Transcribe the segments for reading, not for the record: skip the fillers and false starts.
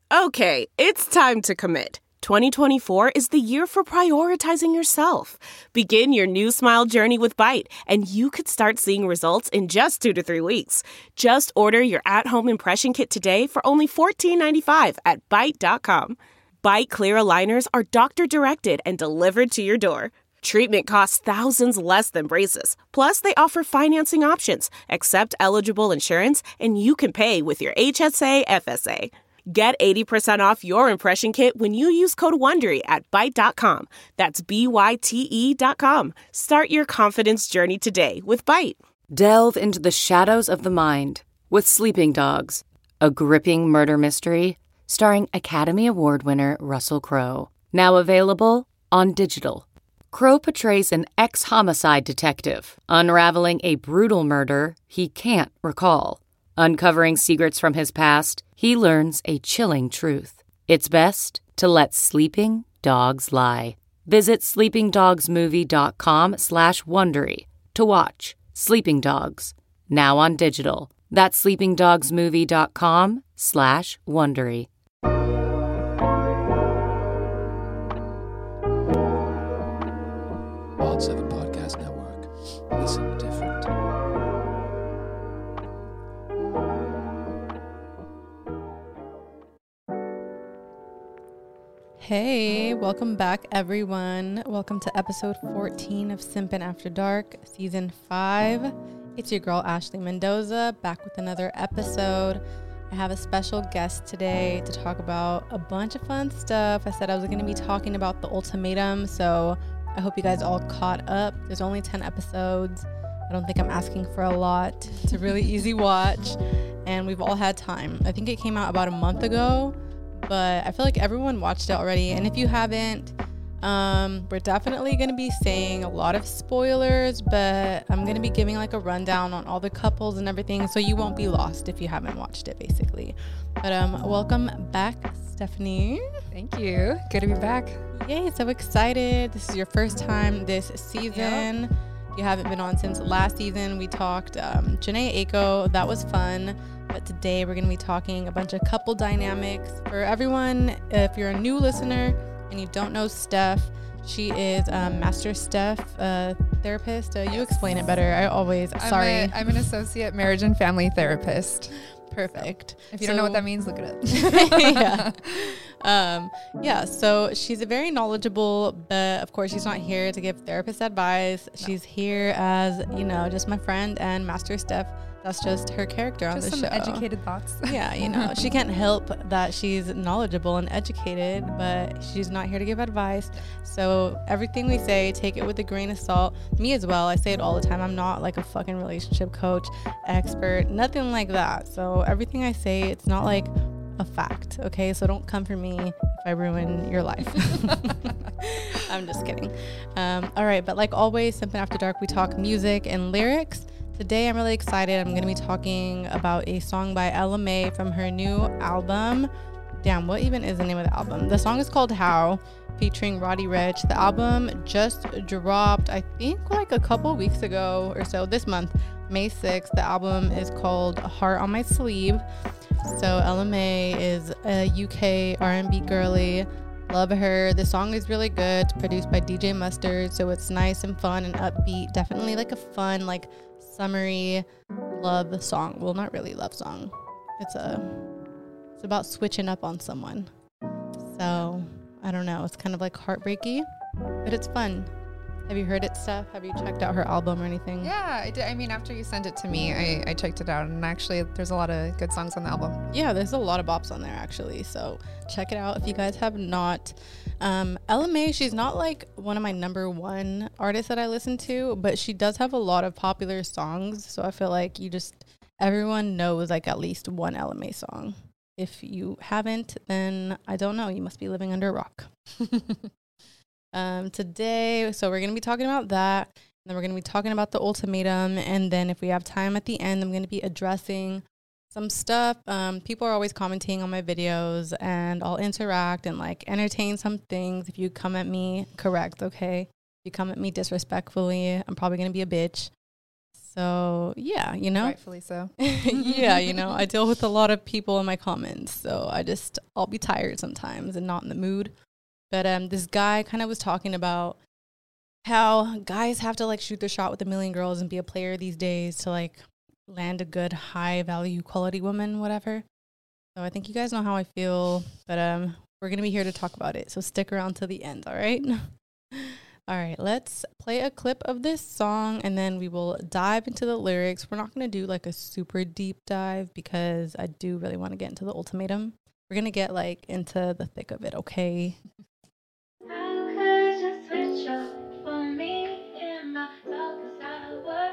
Okay, it's time to commit. 2024 is the year for prioritizing yourself. Begin your new smile journey with Byte, and you could start seeing results in just 2 to 3 weeks. Just order your at-home impression kit today for only $14.95 at Byte.com. Byte Clear aligners are doctor-directed and delivered to your door. Treatment costs thousands less than braces. Plus, they offer financing options, accept eligible insurance, and you can pay with your HSA, FSA. Get 80% off your impression kit when you use code WONDERY at Byte.com. That's BYTE.com. Start your confidence journey today with Byte. Delve into the shadows of the mind with Sleeping Dogs, a gripping murder mystery starring Academy Award winner Russell Crowe. Now available on digital. Crowe portrays an ex-homicide detective unraveling a brutal murder he can't recall. Uncovering secrets from his past, he learns a chilling truth. It's best to let sleeping dogs lie. Visit sleepingdogsmovie.com/Wondery to watch Sleeping Dogs, now on digital. That's sleepingdogsmovie.com/Wondery. Pod 7 Podcast Network. Listen different. Hey, welcome back, everyone. Welcome to episode 14 of Simpin' After Dark, season 5. It's your girl, Ashley Mendoza, back with another episode. I have a special guest today to talk about a bunch of fun stuff. I said I was going to be talking about The Ultimatum, so I hope you guys all caught up. There's only 10 episodes. I don't think I'm asking for a lot. It's a really easy watch, and we've all had time. I think it came out about a month ago, but I feel like everyone watched it already. And if you haven't, we're definitely going to be saying a lot of spoilers, but I'm going to be giving like a rundown on all the couples and everything, so you won't be lost if you haven't watched it, basically. But welcome back, Stephanie. Thank you. Good to be back. Yay, so excited. This is your first time this season. Yep. You haven't been on since last season. We talked Janae Aiko. That was fun. But today we're going to be talking a bunch of couple dynamics. For everyone, if you're a new listener and you don't know Steph, she is Master Steph therapist. You explain it better. I'm an associate marriage and family therapist. Perfect. If you don't know what that means, look it up. Yeah. So she's a very knowledgeable, but of course she's not here to give therapist advice. No. She's here as, just my friend and Master Steph. That's just her character on the show. Just some educated thoughts. Yeah, she can't help that she's knowledgeable and educated, but she's not here to give advice. So everything we say, take it with a grain of salt. Me as well. I say it all the time. I'm not like a fucking relationship coach, expert, nothing like that. So everything I say, it's not like a fact, okay? So don't come for me if I ruin your life. I'm just kidding. All right, but like always, Simpin' After Dark, we talk music and lyrics. Today I'm really excited. I'm going to be talking about a song by Ella Mai from her new album. Damn, what even is the name of the album? The song is called How, featuring Roddy Ricch. The album just dropped, I think, like a couple weeks ago or so, this month, May 6th. The album is called Heart on My Sleeve. So Ella Mai is a UK R&B girly. Love her. The song is really good. It's produced by DJ Mustard, so it's nice and fun and upbeat. Definitely like a fun, like summery love song. Well, not really love song. It's about switching up on someone. So I don't know. It's kind of like heartbreaky, but it's fun. Have you heard it, Steph? Have you checked out her album or anything? Yeah, I did. I mean, after you sent it to me, I checked it out, and actually there's a lot of good songs on the album. Yeah, there's a lot of bops on there, actually. So check it out if you guys have not. Ella Mai, she's not like one of my number one artists that I listen to, but she does have a lot of popular songs. So I feel like everyone knows like at least one Ella Mai song. If you haven't, then I don't know. You must be living under a rock. Today, so we're going to be talking about that, and then we're going to be talking about The Ultimatum, and then if we have time at the end, I'm going to be addressing some stuff. People are always commenting on my videos, and I'll interact and like entertain some things. If you come at me, correct, okay? If you come at me disrespectfully, I'm probably going to be a bitch. So yeah, you know, Rightfully so. yeah, you know, I deal with a lot of people in my comments, so I'll be tired sometimes and not in the mood. But this guy kind of was talking about how guys have to like shoot their shot with a million girls and be a player these days to like land a good high value quality woman, whatever. So I think you guys know how I feel, but we're gonna be here to talk about it. So stick around to the end, all right? All right, let's play a clip of this song and then we will dive into the lyrics. We're not going to do like a super deep dive because I do really want to get into the ultimatum. We're going to get like into the thick of it, okay? How could you switch up for me in my darkest hour?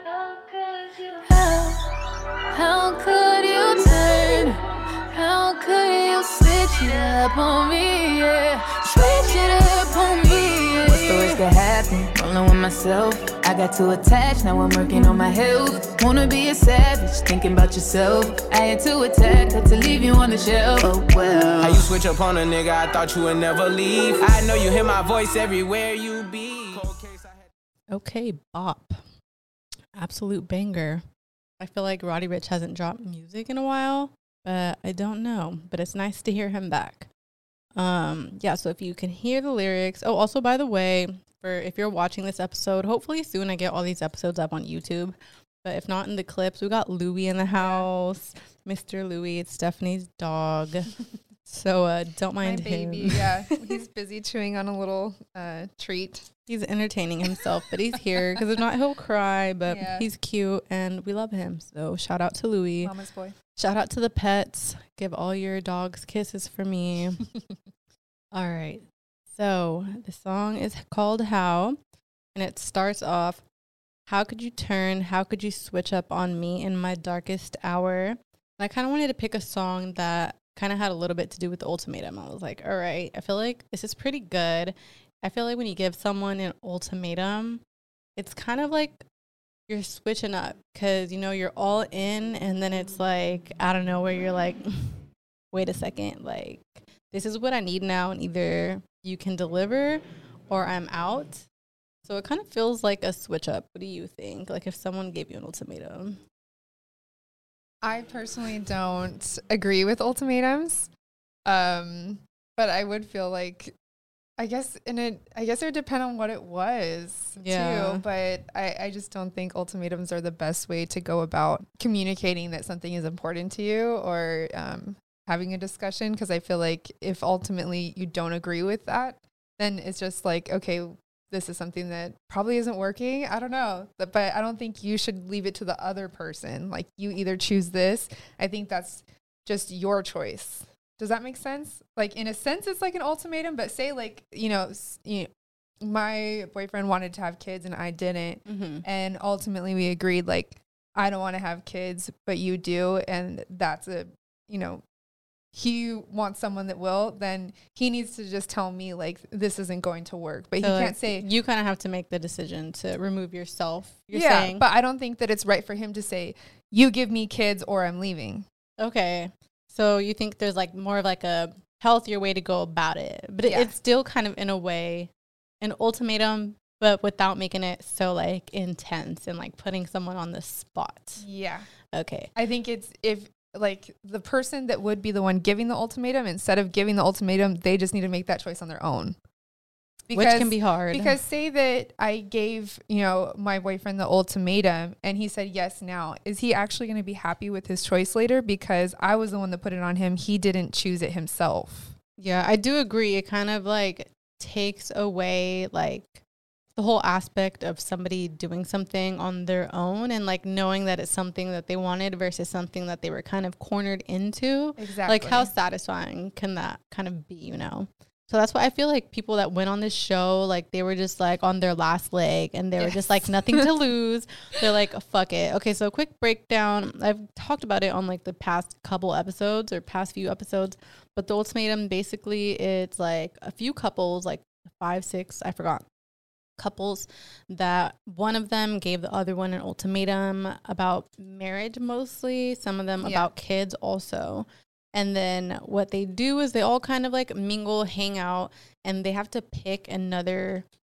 How could you turn? How could you switch it up on me? Yeah, switch it up on me. What's the worst that happen? Rolling with myself. I got too attached, now I'm working on my health. Wanna be a savage, thinking about yourself. I had to attack, had to leave you on the shelf. Oh well. How you switch up on a nigga, I thought you would never leave. I know you hear my voice everywhere you be. Okay, bop. Absolute banger. I feel like Roddy Ricch hasn't dropped music in a while, but I don't know. But it's nice to hear him back. Yeah, so if you can hear the lyrics. Oh, also, by the way, if you're watching this episode, hopefully soon I get all these episodes up on YouTube. But if not in the clips, we got Louie in the house. Mr. Louie, it's Stephanie's dog. So don't mind My baby, him. yeah. He's busy chewing on a little treat. He's entertaining himself, but he's here because if not, he'll cry. But Yeah. he's cute and we love him. So shout out to Louie. Mama's boy. Shout out to the pets. Give all your dogs kisses for me. All right. So the song is called How, and it starts off, how could you turn? How could you switch up on me in my darkest hour? And I kind of wanted to pick a song that kind of had a little bit to do with the ultimatum. I was like, all right, I feel like this is pretty good. I feel like when you give someone an ultimatum, it's kind of like you're switching up because, you know, you're all in and then it's like, I don't know, where you're like, wait a second, like, this is what I need now, and either you can deliver or I'm out. So it kind of feels like a switch up. What do you think? Like if someone gave you an ultimatum? I personally don't agree with ultimatums. But I would feel like, I guess it would depend on what it was too. But I just don't think ultimatums are the best way to go about communicating that something is important to you or having a discussion. Because I feel like if ultimately you don't agree with that, then it's just like, okay, this is something that probably isn't working. I don't know. But I don't think you should leave it to the other person. Like you either choose this. I think that's just your choice. Does that make sense? Like in a sense, it's like an ultimatum, but say like, my boyfriend wanted to have kids and I didn't. Mm-hmm. And ultimately we agreed like, I don't want to have kids, but you do. And that's he wants someone that will, then he needs to just tell me like, this isn't going to work, but so he can't say. You kind of have to make the decision to remove yourself. You're yeah, saying. But I don't think that it's right for him to say, you give me kids or I'm leaving. Okay. So you think there's like more of like a healthier way to go about it, but it's still kind of in a way an ultimatum, but without making it so like intense and like putting someone on the spot. Yeah. Okay. I think it's if like the person that would be the one giving the ultimatum, instead of giving the ultimatum, they just need to make that choice on their own. Which can be hard. Because say that I gave, my boyfriend the ultimatum and he said yes now. Is he actually going to be happy with his choice later? Because I was the one that put it on him. He didn't choose it himself. Yeah, I do agree. It kind of like takes away like the whole aspect of somebody doing something on their own and like knowing that it's something that they wanted versus something that they were kind of cornered into. Exactly. Like how satisfying can that kind of be, So that's why I feel like people that went on this show, like they were just like on their last leg and they were just like nothing to lose. They're like, fuck it. Okay, so quick breakdown. I've talked about it on like the past couple episodes or past few episodes, but the ultimatum basically it's like a few couples, like 5, 6, I forgot, couples that one of them gave the other one an ultimatum about marriage mostly, some of them about kids also. And then what they do is they all kind of like mingle, hang out, and they have to pick another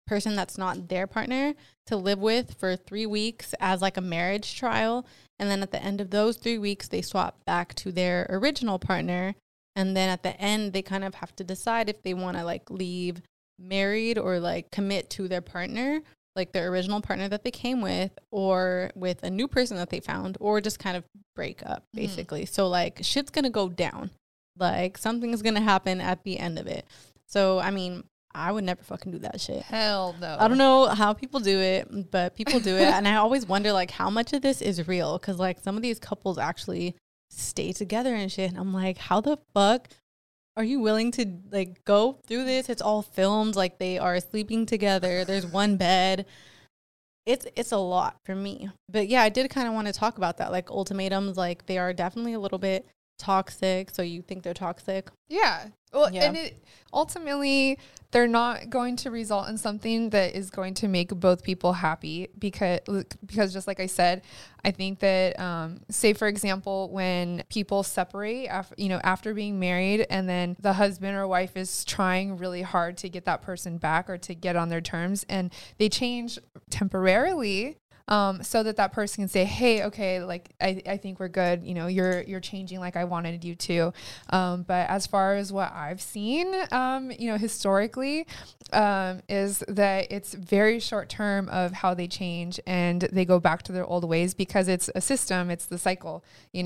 person that's not their partner to live with for 3 weeks as like a marriage trial. And then at the end of those 3 weeks, they swap back to their original partner. And then at the end, they kind of have to decide if they want to like leave married or like commit to their partner, like their original partner that they came with, or with a new person that they found, or just kind of break up basically. So like shit's going to go down. Like something's going to happen at the end of it. So, I mean, I would never fucking do that shit. Hell no. I don't know how people do it, but people do it. And I always wonder, like, how much of this is real? Because, like, some of these couples actually stay together and shit. And I'm like, how the fuck are you willing to, like, go through this? It's all filmed. Like, they are sleeping together. There's one bed. It's a lot for me. But, yeah, I did kind of want to talk about that. Like, ultimatums, like, they are definitely a little bit toxic. So you think they're toxic? Yeah. Well, and ultimately, they're not going to result in something that is going to make both people happy because just like I said, I think that, say, for example, when people separate after being married, and then the husband or wife is trying really hard to get that person back or to get on their terms, and they change temporarily, so that person can say, hey, okay, like, I think we're good. You know, you're changing like I wanted you to. But as far as what I've seen, historically, is that it's very short term of how they change and they go back to their old ways because it's a system. It's the cycle,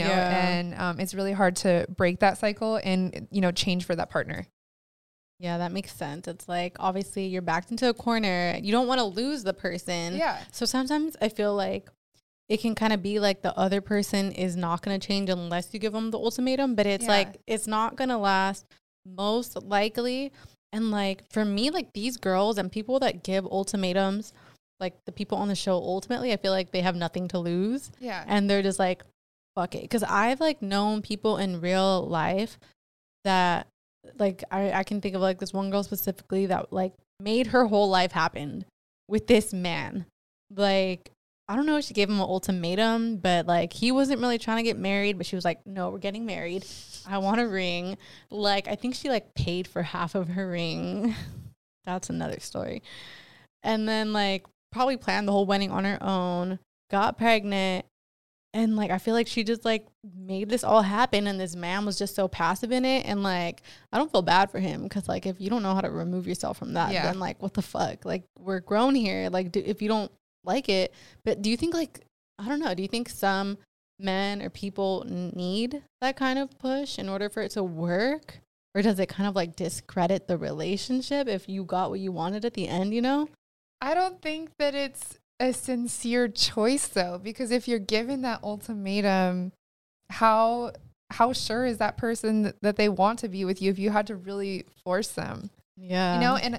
and it's really hard to break that cycle and, change for that partner. Yeah, that makes sense. It's like, obviously, you're backed into a corner. You don't want to lose the person. Yeah. So sometimes I feel like it can kind of be like the other person is not going to change unless you give them the ultimatum. But it's like, it's not going to last most likely. And like, for me, like these girls and people that give ultimatums, like the people on the show, ultimately, I feel like they have nothing to lose. Yeah. And they're just like, fuck it. Because I've like known people in real life that, like, I can think of like this one girl specifically that like made her whole life happen with this man. Like, I don't know if she gave him an ultimatum, but like he wasn't really trying to get married, but she was like, no, we're getting married. I want a ring. Like, I think she like paid for half of her ring. That's another story. And then like probably planned the whole wedding on her own, got pregnant. And, like, I feel like she just, like, made this all happen, and this man was just so passive in it. And, like, I don't feel bad for him because, like, if you don't know how to remove yourself from that, then, like, what the fuck? Like, we're grown here. Like, if you don't like it. But do you think, like, I don't know, do you think some men or people need that kind of push in order for it to work? Or does it kind of, like, discredit the relationship if you got what you wanted at the end, I don't think that it's a sincere choice though, because if you're given that ultimatum, how sure is that person that they want to be with you if you had to really force them? And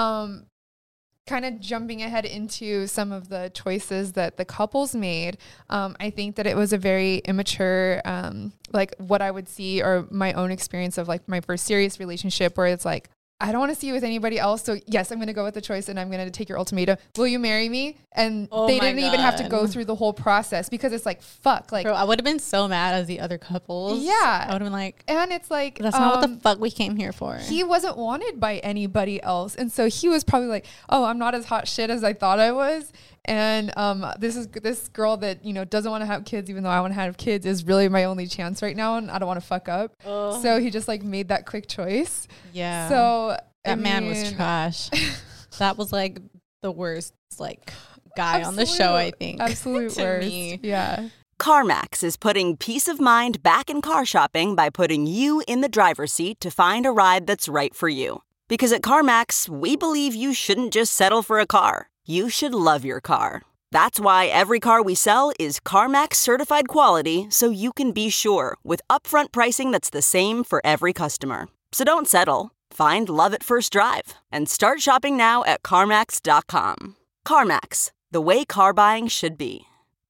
kind of jumping ahead into some of the choices that the couples made, I think that it was a very immature, like what I would see, or my own experience of like my first serious relationship, where it's like, I don't want to see you with anybody else. So yes, I'm going to go with the choice and I'm going to take your ultimatum. Will you marry me? And they didn't even have to go through the whole process because it's like, fuck. Like, bro, I would have been so mad as the other couples. Yeah. I would have been like, and it's like, that's not what the fuck we came here for. He wasn't wanted by anybody else. And so he was probably like, oh, I'm not as hot shit as I thought I was. And this girl that, doesn't want to have kids, even though I want to have kids, is really my only chance right now. And I don't want to fuck up. Oh. So he just like made that quick choice. Yeah. So that man was trash. That was like the worst like guy on the show, I think. Absolute worst. Me. Yeah. CarMax is putting peace of mind back in car shopping by putting you in the driver's seat to find a ride that's right for you. Because at CarMax, we believe you shouldn't just settle for a car. You should love your car. That's why every car we sell is CarMax certified quality, so you can be sure with upfront pricing that's the same for every customer. So don't settle. Find love at first drive and start shopping now at CarMax.com. CarMax, the way car buying should be.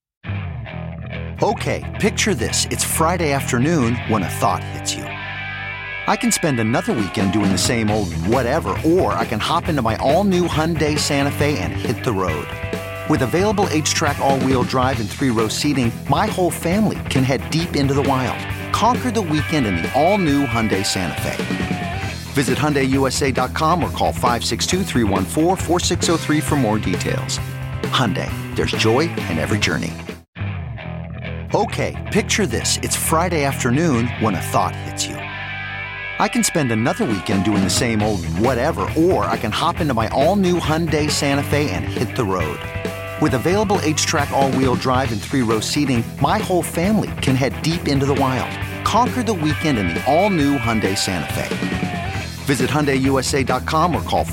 Okay, picture this. It's Friday afternoon when a thought hits you. I can spend another weekend doing the same old whatever, or I can hop into my all-new Hyundai Santa Fe and hit the road. With available H-Track all-wheel drive and 3-row seating, my whole family can head deep into the wild. Conquer the weekend in the all-new Hyundai Santa Fe. Visit HyundaiUSA.com or call 562-314-4603 for more details. Hyundai, there's joy in every journey. Okay, picture this. It's Friday afternoon when a thought hits you. I can spend another weekend doing the same old whatever, or I can hop into my all-new Hyundai Santa Fe and hit the road. With available H-Track all-wheel drive and 3-row seating, my whole family can head deep into the wild. Conquer the weekend in the all-new Hyundai Santa Fe. Visit HyundaiUSA.com or call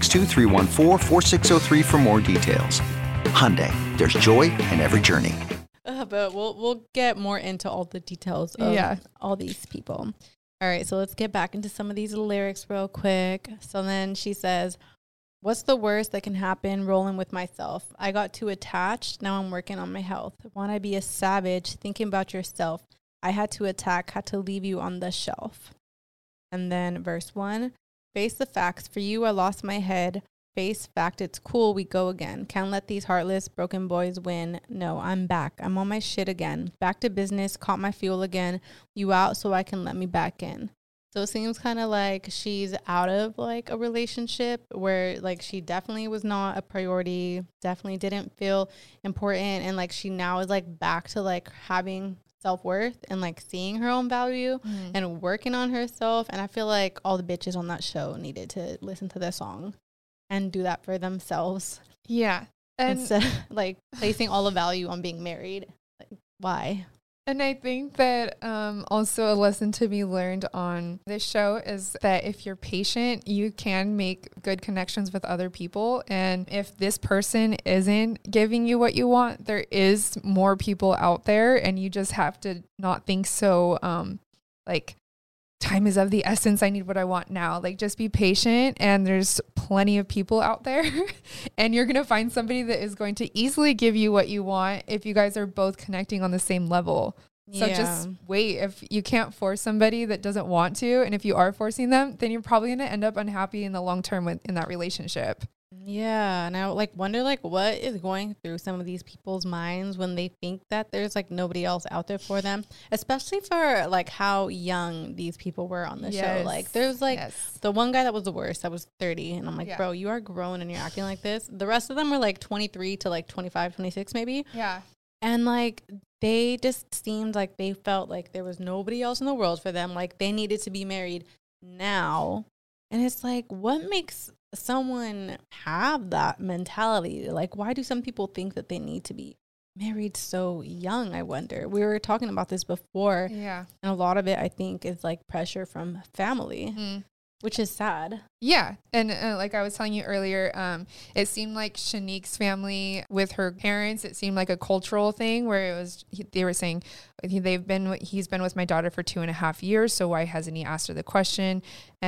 562-314-4603 for more details. Hyundai, there's joy in every journey. But we'll get more into all the details of all these people. All right, so let's get back into some of these lyrics real quick. So then she says, what's the worst that can happen rolling with myself? I got too attached. Now I'm working on my health. Want to be a savage, thinking about yourself. I had to attack, had to leave you on the shelf. And then verse 1, face the facts. For you, I lost my head. Face fact, it's cool. We go again. Can't let these heartless, broken boys win. No, I'm back. I'm on my shit again. Back to business. Caught my fuel again. You out so I can let me back in. So it seems kind of like she's out of like a relationship where like she definitely was not a priority. Definitely didn't feel important. And like she now is like back to like having self-worth and like seeing her own value and working on herself. And I feel like all the bitches on that show needed to listen to this song and do that for themselves. Yeah. And instead of like placing all the value on being married. Like, why? And I think that also a lesson to be learned on this show is that if you're patient, you can make good connections with other people. And if this person isn't giving you what you want, there is more people out there, and you just have to not think so like time is of the essence. I need what I want now. Like, just be patient, and there's plenty of people out there and you're going to find somebody that is going to easily give you what you want if you guys are both connecting on the same level. So just wait. If you can't force somebody that doesn't want to, and if you are forcing them, then you're probably going to end up unhappy in the long term in that relationship. Yeah, and I like wonder like what is going through some of these people's minds when they think that there's like nobody else out there for them, especially for like how young these people were on the show. Like there's like the one guy that was the worst, that was 30, and I'm like, bro, you are grown and you're acting like this. The rest of them were like 23 to like 25, 26 maybe. Yeah. And like they just seemed like they felt like there was nobody else in the world for them. Like they needed to be married now. And it's like, what makes someone have that mentality? Like, why do some people think that they need to be married so young? I wonder. We were talking about this before. Yeah. And a lot of it, I think, is like pressure from family, which is sad. Yeah. And like I was telling you earlier, it seemed like Shanique's family with her parents, it seemed like a cultural thing where it was, they were saying he's been with my daughter for 2.5 years. So why hasn't he asked her the question?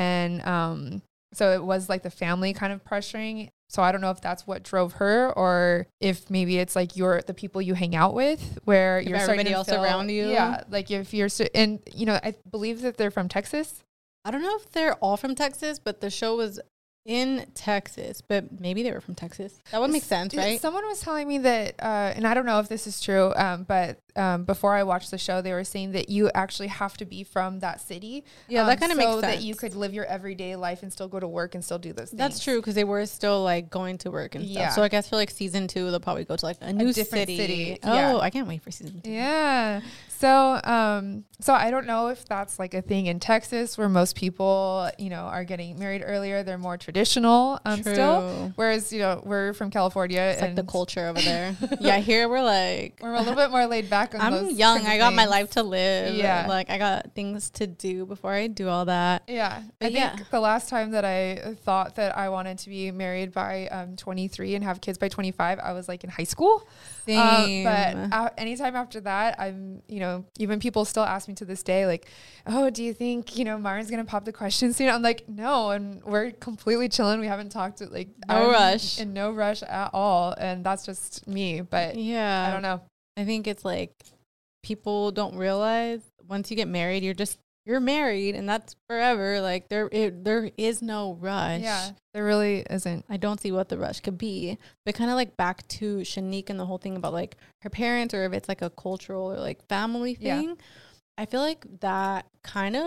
And, so it was like the family kind of pressuring. So I don't know if that's what drove her, or if maybe it's like the people you hang out with, where if you're everybody else around you. Yeah. Like if you're, and you know, I believe that they're from Texas. I don't know if they're all from Texas, but the show was in Texas, but maybe they were from Texas. That would make sense, right? Someone was telling me that, and I don't know if this is true, but before I watched the show, they were saying that you actually have to be from that city. Yeah, that kind of makes sense. So that you could live your everyday life and still go to work and still do those things. That's true, because they were still like going to work and stuff. So I guess for like season 2, they'll probably go to like a new different city. Oh, I can't wait for season 2. Yeah. So, so I don't know if that's like a thing in Texas where most people, you know, are getting married earlier. They're more traditional still. Whereas, you know, we're from California. It's like the culture over there. Yeah, here we're a little bit more laid back on I'm young. I got my life to live. Yeah. Like I got things to do before I do all that. Yeah. I think the last time that I thought that I wanted to be married by 23 and have kids by 25, I was like in high school. Same. But anytime after that, I'm, you know, even people still ask me to this day, like, oh, do you think, you know, Myron's going to pop the question soon? I'm like, no. And we're completely chilling. We haven't talked to like no rush. And no rush at all. And that's just me. But yeah, I don't know. I think it's like people don't realize once you get married, you're married and that's forever. Like there is no rush. Yeah, there really isn't. I don't see what the rush could be. But kind of like back to Shanique and the whole thing about like her parents, or if it's like a cultural or like family thing. Yeah. I feel like that kind of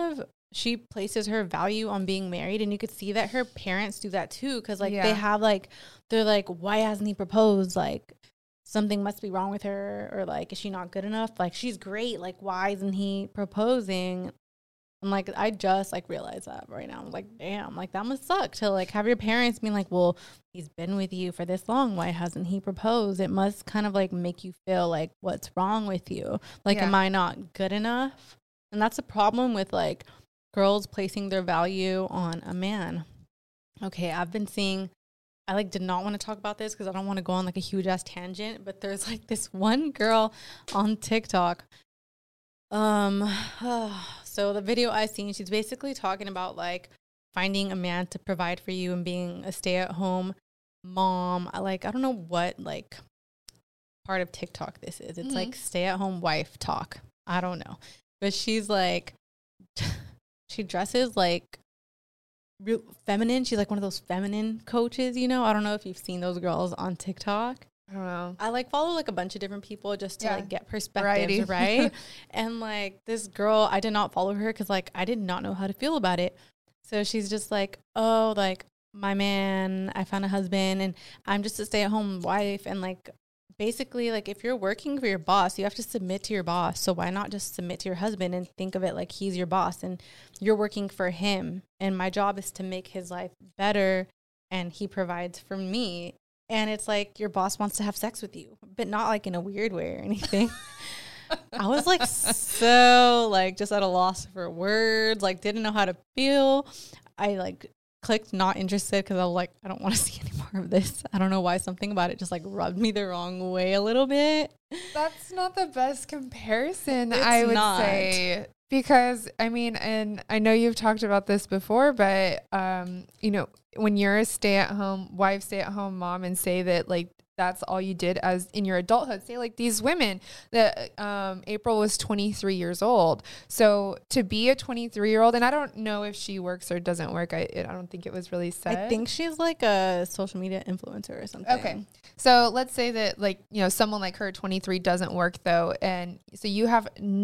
she places her value on being married, and you could see that her parents do that too, because like they have like, they're like, why hasn't he proposed? Like something must be wrong with her, or like, is she not good enough? Like she's great, like why isn't he proposing? And like I just like realized that right now. I'm like, damn, like that must suck to like have your parents being like, well, he's been with you for this long, why hasn't he proposed? It must kind of like make you feel like, what's wrong with you? Like, am I not good enough? And that's a problem with like girls placing their value on a man. Okay, I've been seeing, I like did not want to talk about this because I don't want to go on like a huge ass tangent, but there's like this one girl on TikTok. So the video I seen, she's basically talking about like finding a man to provide for you and being a stay-at-home mom. I don't know what like part of TikTok this is. It's like stay-at-home wife talk. I don't know. But she's like, she dresses like real feminine. She's like one of those feminine coaches, you know? I don't know if you've seen those girls on TikTok. I don't know. I like follow like a bunch of different people just to like get perspectives, right? And like this girl, I did not follow her because like I did not know how to feel about it. So she's just like, oh, like my man, I found a husband and I'm just a stay-at-home wife. And like basically like if you're working for your boss, you have to submit to your boss. So why not just submit to your husband and think of it like he's your boss and you're working for him. And my job is to make his life better and he provides for me. And it's like your boss wants to have sex with you, but not like in a weird way or anything. I was like so like just at a loss for words, like didn't know how to feel. I like clicked not interested because I was like, I don't want to see any more of this. I don't know why something about it just like rubbed me the wrong way a little bit. That's not the best comparison, I would say. Because, I mean, and I know you've talked about this before, but, you know, when you're a stay-at-home wife, stay-at-home mom, and say that, like, that's all you did as in your adulthood. Say, like, these women that April was 23 years old. So to be a 23-year-old, and I don't know if she works or doesn't work. I don't think it was really said. I think she's, like, a social media influencer or something. Okay. So let's say that, like, you know, someone like her, 23, doesn't work, though. And so you have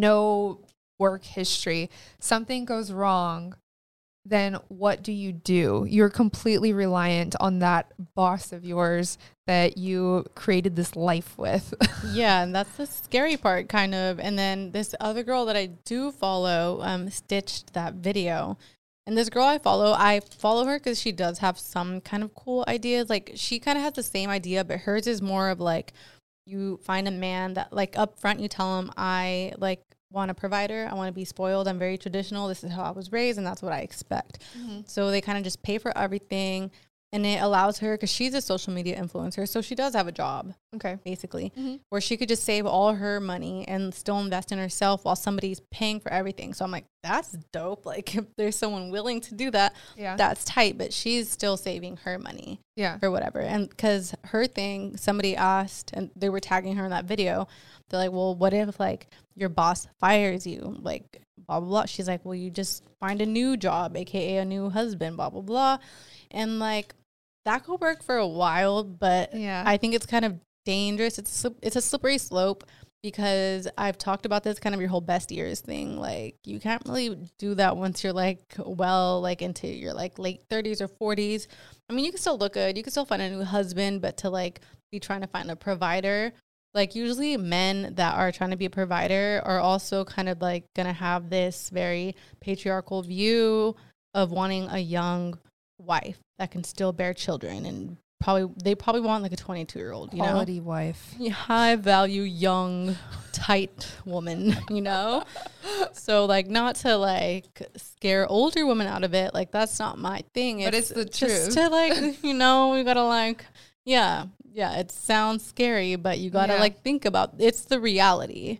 no work history, something goes wrong, then what do? You're completely reliant on that boss of yours that you created this life with. Yeah, and that's the scary part kind of. And then this other girl that I do follow stitched that video. And this girl I follow her because she does have some kind of cool ideas. Like she kind of has the same idea, but hers is more of like you find a man that like up front you tell him I like want a provider. I want to be spoiled. I'm very traditional. This is how I was raised and that's what I expect. So they kind of just pay for everything and it allows her, because she's a social media influencer, so she does have a job, basically, where she could just save all her money and still invest in herself while somebody's paying for everything. So I'm like, that's dope. Like if there's someone willing to do that, that's tight, but she's still saving her money for whatever. And because her thing, somebody asked and they were tagging her in that video, they're like, well, what if like your boss fires you, like blah, blah, blah. She's like, well, you just find a new job, AKA a new husband, blah, blah, blah. And like, that could work for a while, but I think it's kind of dangerous. It's a slippery slope because I've talked about this kind of your whole best years thing. Like you can't really do that once you're like, well, like into your like late 30s or 40s. I mean, you can still look good. You can still find a new husband, but to like be trying to find a provider, like usually men that are trying to be a provider are also kind of like going to have this very patriarchal view of wanting a young wife that can still bear children, and they probably want like a 22-year-old, you quality know? wife, high value, young, tight woman, you know? So like not to like scare older women out of it, like that's not my thing. But it's the just truth. To like, you know, we gotta like, yeah, it sounds scary, but you gotta like think about it's the reality.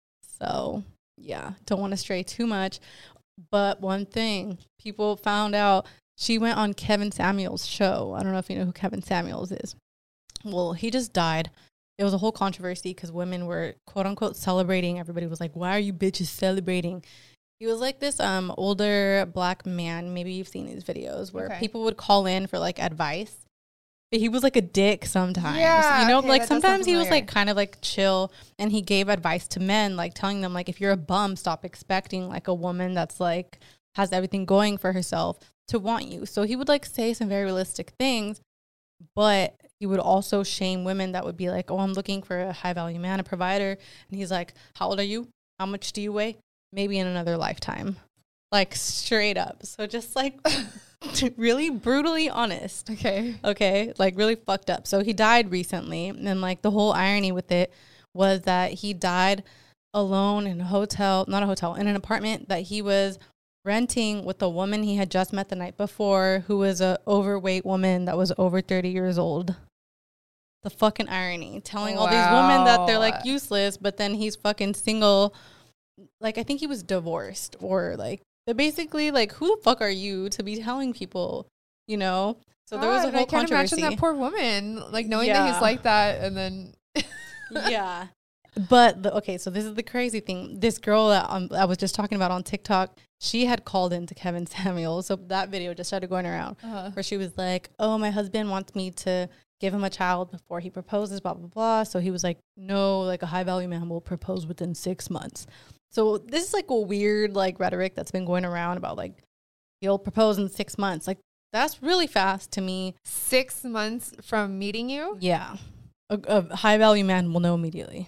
So yeah, don't want to stray too much. But one thing, people found out, she went on Kevin Samuels' show. I don't know if you know who Kevin Samuels is. Well, he just died. It was a whole controversy because women were, quote unquote, celebrating. Everybody was like, why are you bitches celebrating? He was like this older black man. Maybe you've seen these videos where people would call in for like advice. But he was like a dick sometimes. Yeah, you know, like sometimes he was like kind of like chill, and he gave advice to men, like telling them like, if you're a bum, stop expecting like a woman that's like has everything going for herself to want you. So he would like say some very realistic things, but he would also shame women that would be like, oh, I'm looking for a high value man, a provider. And he's like, how old are you? How much do you weigh? Maybe in another lifetime. Like straight up. So just like really brutally honest. Okay. Like really fucked up. So he died recently. And like the whole irony with it was that he died alone in a hotel, not a hotel, in an apartment that he was renting with a woman he had just met the night before, who was a overweight woman that was over 30 years old. The fucking irony. Telling all these women that they're like useless, but then he's fucking single. Like I think he was divorced, or like basically like, who the fuck are you to be telling people, you know? So there was a whole controversy. I can't imagine that poor woman, like knowing that he's like that, and then yeah. But okay, so this is the crazy thing. This girl that I was just talking about on TikTok, she had called into Kevin Samuel. So that video just started going around where she was like, oh, my husband wants me to give him a child before he proposes, blah, blah, blah. So he was like, no, like a high value man will propose within 6 months. So this is like a weird like rhetoric that's been going around about like, he'll propose in 6 months. Like that's really fast to me. 6 months from meeting you? Yeah. A high value man will know immediately.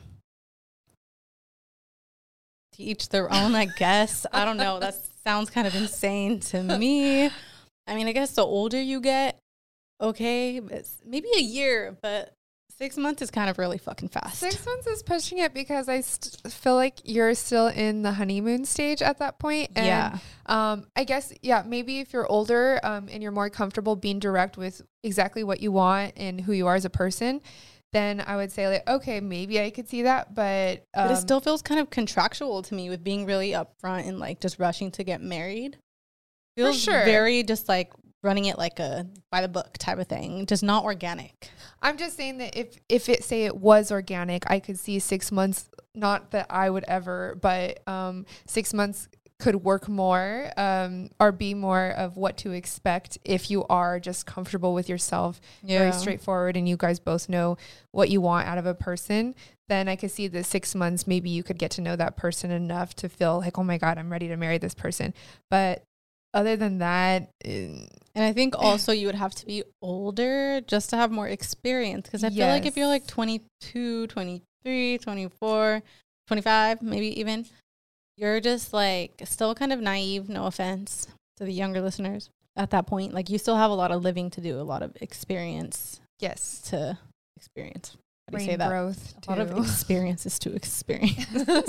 To each their own, I guess. I don't know. That sounds kind of insane to me. I mean, I guess the older you get, okay, it's maybe a year, but 6 months is kind of really fucking fast. 6 months is pushing it because I feel like you're still in the honeymoon stage at that point. And, yeah. I guess, yeah, maybe if you're older and you're more comfortable being direct with exactly what you want and who you are as a person, then I would say like, okay, maybe I could see that. But it still feels kind of contractual to me with being really upfront and like just rushing to get married. Feels very just like running it like a by the book type of thing, just not organic. I'm just saying that if it was organic, I could see 6 months, not that I would ever, but 6 months could work more or be more of what to expect if you are just comfortable with yourself, very straightforward, and you guys both know what you want out of a person. Then I could see the 6 months, maybe you could get to know that person enough to feel like, oh my God, I'm ready to marry this person. But other than that, and I think also you would have to be older just to have more experience, because I feel like if you're like 22, 23, 24, 25, maybe even, you're just like still kind of naive, no offense to the younger listeners at that point. Like you still have a lot of living to do, a lot of experience. Yes. To experience. How do you say that? Growth a lot of experiences to experience.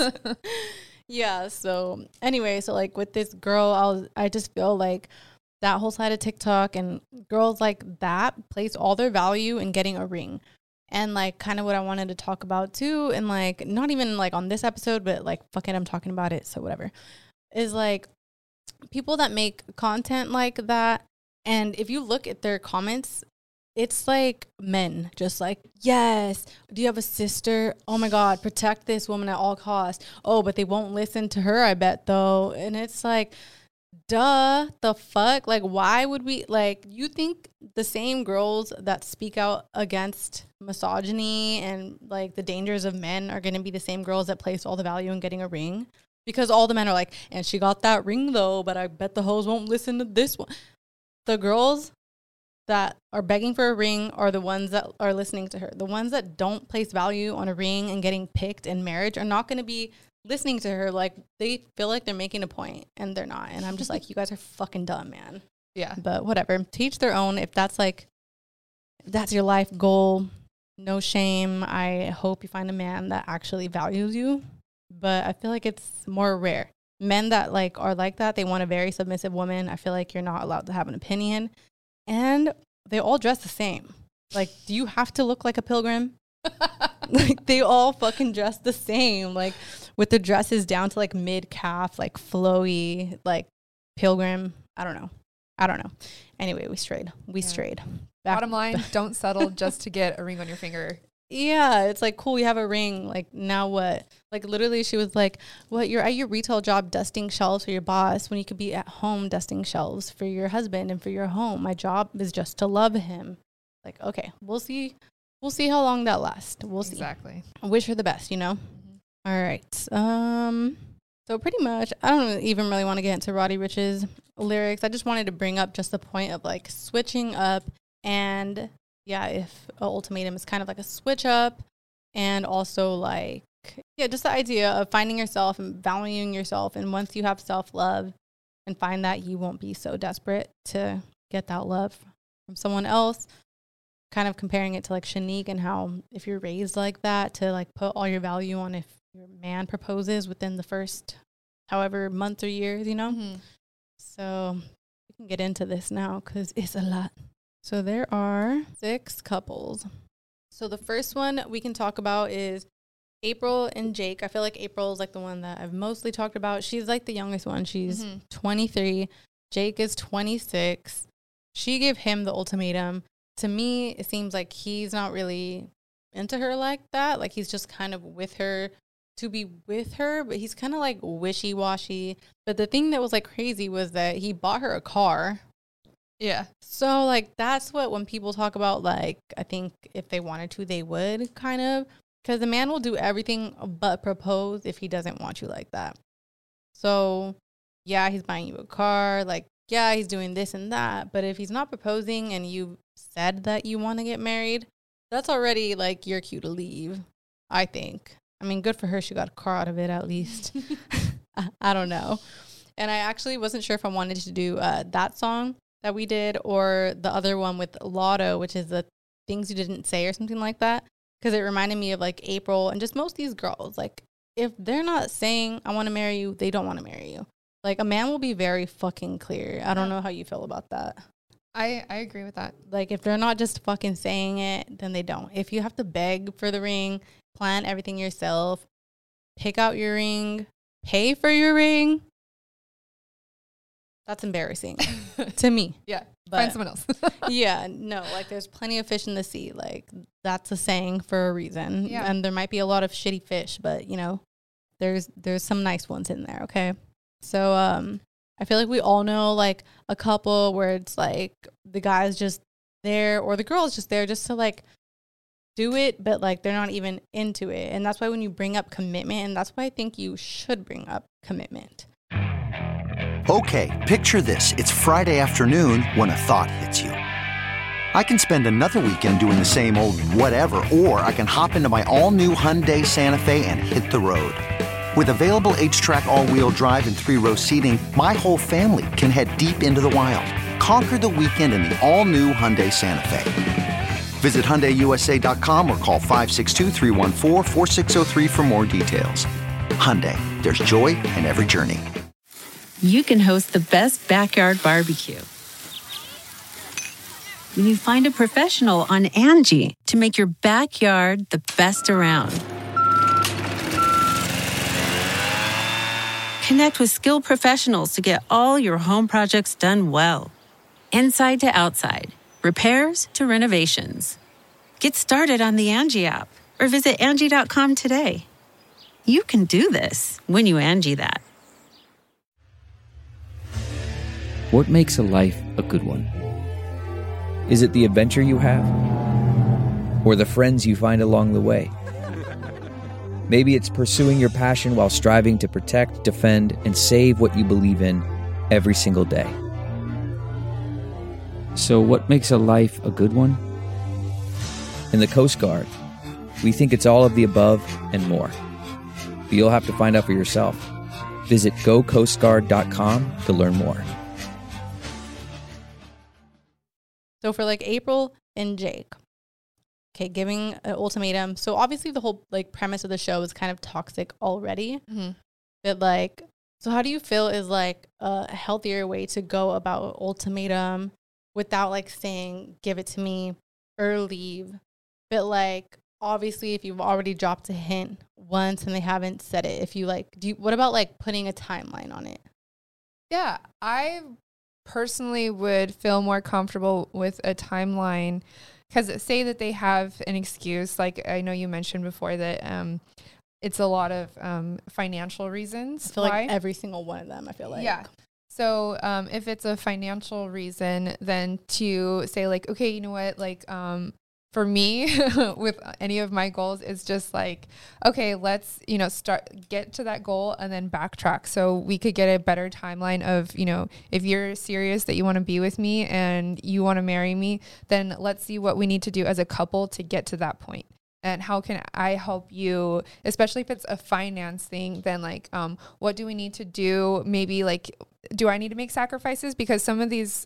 Yeah. So anyway, so like with this girl, I just feel like that whole side of TikTok and girls like that place all their value in getting a ring. And like kind of what I wanted to talk about too, and like not even like on this episode, but like fuck it, I'm talking about it, so whatever, is like people that make content like that. And if you look at their comments, it's like men just like, yes, do you have a sister? Oh my God, protect this woman at all costs. Oh, but they won't listen to her, I bet though. And it's like, duh, the fuck? Like, why would we, like, you think the same girls that speak out against misogyny and like the dangers of men are going to be the same girls that place all the value in getting a ring? Because all the men are like, and she got that ring though, but I bet the hoes won't listen to this one. The girls that are begging for a ring are the ones that are listening to her. The ones that don't place value on a ring and getting picked in marriage are not going to be listening to her. Like they feel like they're making a point and they're not. And I'm just like, you guys are fucking dumb, man. Yeah. But whatever. Teach their own. If that's your life goal, no shame. I hope you find a man that actually values you. But I feel like it's more rare. Men that like are like that, they want a very submissive woman. I feel like you're not allowed to have an opinion. And they all dress the same. Like, do you have to look like a pilgrim? Like, they all fucking dress the same. Like, with the dresses down to, like, mid-calf, like, flowy, like, pilgrim. I don't know. Anyway, we strayed. Bottom line, don't settle just to get a ring on your finger. Yeah, it's like, cool, you have a ring. Like, now what? Like, literally, she was like, what, you're at your retail job dusting shelves for your boss when you could be at home dusting shelves for your husband and for your home. My job is just to love him. Like, okay, we'll see. We'll see how long that lasts. We'll see. Exactly. I wish her the best, you know? Mm-hmm. All right. So pretty much, I don't even really want to get into Roddy Ricch's lyrics. I just wanted to bring up just the point of like switching up. And yeah, if an ultimatum is kind of like a switch up, and also like, yeah, just the idea of finding yourself and valuing yourself. And once you have self-love and find that, you won't be so desperate to get that love from someone else. Kind of comparing it to like Shanique and how if you're raised like that, to like put all your value on if your man proposes within the first however months or years, you know? Mm-hmm. So we can get into this now because it's a lot. So there are 6 couples. So the first one we can talk about is April and Jake. I feel like April is like the one that I've mostly talked about. She's like the youngest one. She's 23. Jake is 26. She gave him the ultimatum. To me, it seems like he's not really into her like that. Like he's just kind of with her to be with her, but he's kind of like wishy-washy. But the thing that was like crazy was that he bought her a car. Yeah. So like that's what when people talk about like I think if they wanted to they would kind of, because the man will do everything but propose if he doesn't want you like that. So yeah, he's buying you a car, like yeah, he's doing this and that, but if he's not proposing and you said that you want to get married, that's already like your cue to leave, I think. I mean, good for her, she got a car out of it at least. I don't know. And I actually wasn't sure if I wanted to do that song that we did or the other one with Lotto, which is the things you didn't say or something like that, because it reminded me of like April and just most of these girls. Like if they're not saying I want to marry you, they don't want to marry you. Like a man will be very fucking clear. I don't know how you feel about that. I agree with that. Like if they're not just fucking saying it, then they don't. If you have to beg for the ring, plan everything yourself, pick out your ring, pay for your ring, that's embarrassing to me. Yeah. But find someone else. yeah, no, like there's plenty of fish in the sea. Like that's a saying for a reason. Yeah. And there might be a lot of shitty fish, but you know, there's some nice ones in there, okay? So I feel like we all know like a couple where it's like the guy's just there or the girl's just there just to like do it, but like they're not even into it. And that's why when you bring up commitment, and that's why I think you should bring up commitment. Okay, picture this. It's Friday afternoon when a thought hits you. I can spend another weekend doing the same old whatever, or I can hop into my all-new Hyundai Santa Fe and hit the road. With available H-Track all-wheel drive and 3-row seating, my whole family can head deep into the wild. Conquer the weekend in the all-new Hyundai Santa Fe. Visit HyundaiUSA.com or call 562-314-4603 for more details. Hyundai, there's joy in every journey. You can host the best backyard barbecue when you find a professional on Angie to make your backyard the best around. Connect with skilled professionals to get all your home projects done well. Inside to outside, repairs to renovations. Get started on the Angie app or visit Angie.com today. You can do this when you Angie that. What makes a life a good one? Is it the adventure you have? Or the friends you find along the way? Maybe it's pursuing your passion while striving to protect, defend, and save what you believe in every single day. So what makes a life a good one? In the Coast Guard, we think it's all of the above and more. But you'll have to find out for yourself. Visit gocoastguard.com to learn more. So for like April and Jake, okay, giving an ultimatum. So obviously the whole like premise of the show is kind of toxic already. Mm-hmm. But like, so how do you feel is like a healthier way to go about ultimatum without like saying, give it to me or leave? But like, obviously if you've already dropped a hint once and they haven't said it, if you like, what about like putting a timeline on it? Yeah, I personally would feel more comfortable with a timeline because say that they have an excuse, like I know you mentioned before that it's a lot of financial reasons. I feel like every single one of them, I feel like. Yeah. So if it's a financial reason, then to say like, okay, you know what, like for me with any of my goals is just like, okay, let's, get to that goal and then backtrack so we could get a better timeline of, if you're serious that you want to be with me and you want to marry me, then let's see what we need to do as a couple to get to that point. And how can I help you, especially if it's a finance thing, then like, what do we need to do? Maybe like, do I need to make sacrifices? Because some of these,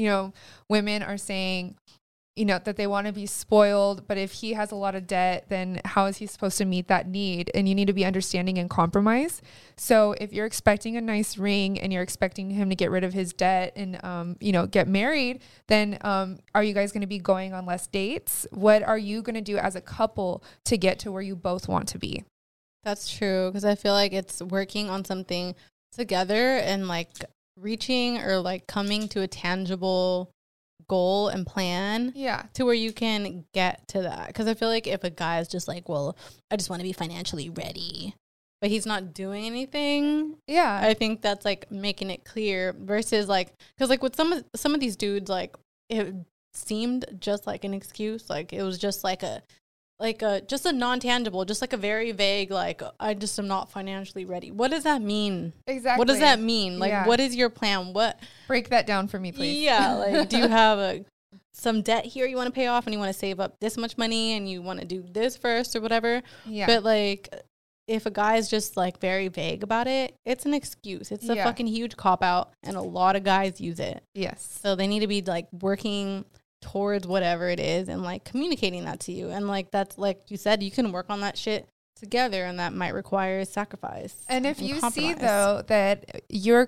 women are saying, that they want to be spoiled, but if he has a lot of debt, then how is he supposed to meet that need? And you need to be understanding and compromise. So if you're expecting a nice ring and you're expecting him to get rid of his debt and, get married, then are you guys going to be going on less dates? What are you going to do as a couple to get to where you both want to be? That's true, because I feel like it's working on something together and like reaching or like coming to a tangible goal and plan to where you can get to that. Because I feel like if a guy is just like, well, I just want to be financially ready, but he's not doing anything, I think that's like making it clear versus like, because like with some of these dudes, like it seemed just like an excuse, like it was just like a just a non-tangible, just like a very vague, like, I just am not financially ready. What does that mean? Exactly. What does that mean? Like, what is your plan? Break that down for me, please. Yeah. Like, do you have some debt here you want to pay off and you want to save up this much money and you want to do this first or whatever? Yeah. But like, if a guy is just like very vague about it, it's an excuse. It's a fucking huge cop out and a lot of guys use it. Yes. So they need to be like working towards whatever it is and like communicating that to you, and like that's like you said, you can work on that shit together, and that might require sacrifice. And if you see though that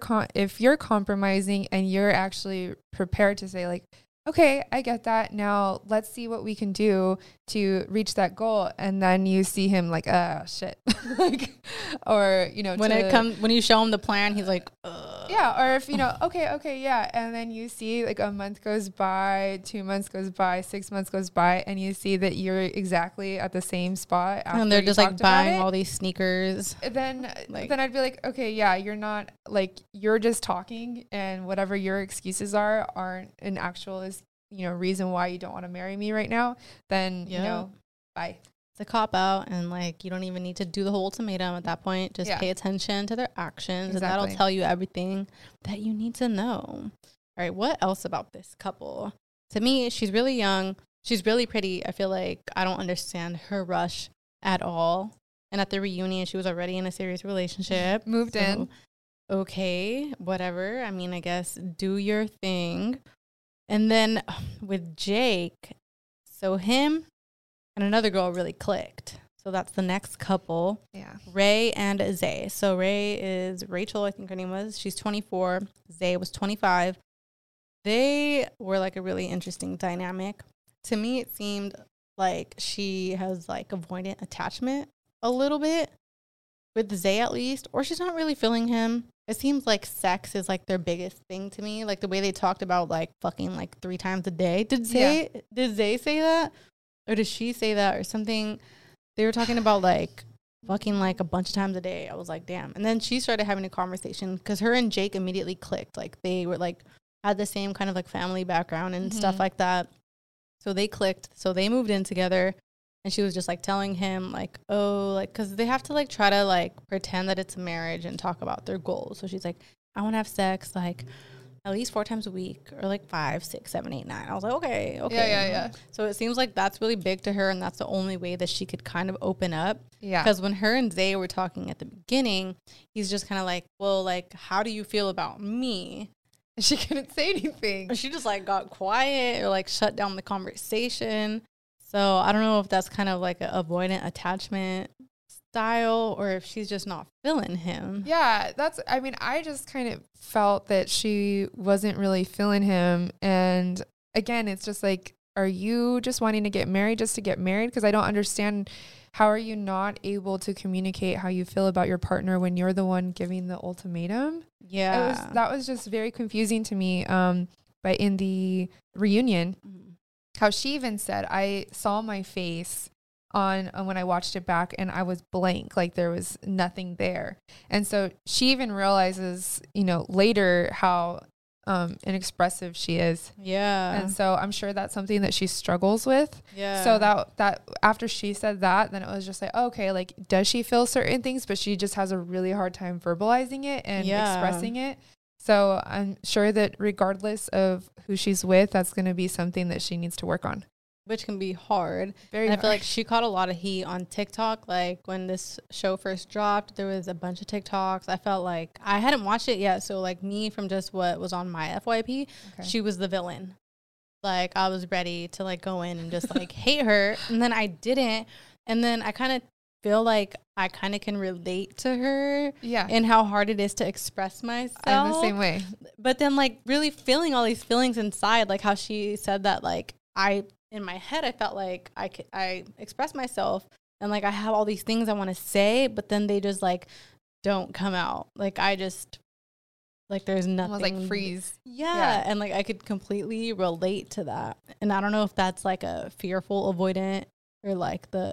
if you're compromising and you're actually prepared to say like, okay, I get that, now let's see what we can do to reach that goal, and then you see him like, shit, like, or when you show him the plan, he's like, or if okay, and then you see like a month goes by, 2 months goes by, 6 months goes by, and you see that you're exactly at the same spot after and they're just like buying all these sneakers, then I'd be like, okay, you're not, like, you're just talking, and whatever your excuses aren't an actual reason why you don't want to marry me right now, then bye. It's a cop out, and like you don't even need to do the whole ultimatum at that point. Just pay attention to their actions, and that'll tell you everything that you need to know. All right, what else about this couple? To me, she's really young, she's really pretty. I feel like I don't understand her rush at all. And at the reunion, she was already in a serious relationship, moved in. Okay, whatever. I mean, I guess do your thing. And then with Jake, so him and another girl really clicked. So that's the next couple. Yeah. Ray and Zay. So Ray is Rachel, I think her name was. She's 24. Zay was 25. They were like a really interesting dynamic. To me, it seemed like she has like avoidant attachment a little bit with Zay, at least, or she's not really feeling him. It seems like sex is like their biggest thing to me. Like the way they talked about like fucking like 3 times a day. Did Zay say that? Or did she say that or something? They were talking about like fucking like a bunch of times a day. I was like, damn. And then she started having a conversation because her and Jake immediately clicked. Like they were like had the same kind of like family background and stuff like that. So they clicked. So they moved in together. And she was just like telling him like, oh, like, because they have to like try to like pretend that it's a marriage and talk about their goals. So she's like, I want to have sex like at least 4 times a week, or like 5, 6, 7, 8, 9. I was like, okay. Yeah. So it seems like that's really big to her, and that's the only way that she could kind of open up. Yeah. Because when her and Zay were talking at the beginning, he's just kind of like, well, like, how do you feel about me? And she couldn't say anything. She just like got quiet or like shut down the conversation. So I don't know if that's kind of like an avoidant attachment style, or if she's just not feeling him. Yeah, I just kind of felt that she wasn't really feeling him. And again, it's just like, are you just wanting to get married just to get married? Because I don't understand, how are you not able to communicate how you feel about your partner when you're the one giving the ultimatum? Yeah. That was just very confusing to me. But in the reunion, how she even said, I saw my face on when I watched it back, and I was blank, like there was nothing there. And so she even realizes, later how inexpressive she is. Yeah. And so I'm sure that's something that she struggles with. Yeah. So that after she said that, then it was just like, okay, like, does she feel certain things, but she just has a really hard time verbalizing it and expressing it. So I'm sure that regardless of who she's with, that's going to be something that she needs to work on. Which can be hard. Very and hard. I feel like she caught a lot of heat on TikTok. Like when this show first dropped, there was a bunch of TikToks. I felt like I hadn't watched it yet. So like me, from just what was on my FYP, she was the villain. Like I was ready to like go in and just like hate her. And then I didn't. And then I kind of feel like I kind of can relate to her. Yeah. And how hard it is to express myself. I'm the same way. But then like really feeling all these feelings inside, like how she said that, like in my head, I felt like I express myself and like I have all these things I want to say, but then they just like don't come out. Like I just, like there's nothing. Almost like freeze. Yeah. And like I could completely relate to that. And I don't know if that's like a fearful avoidant or like the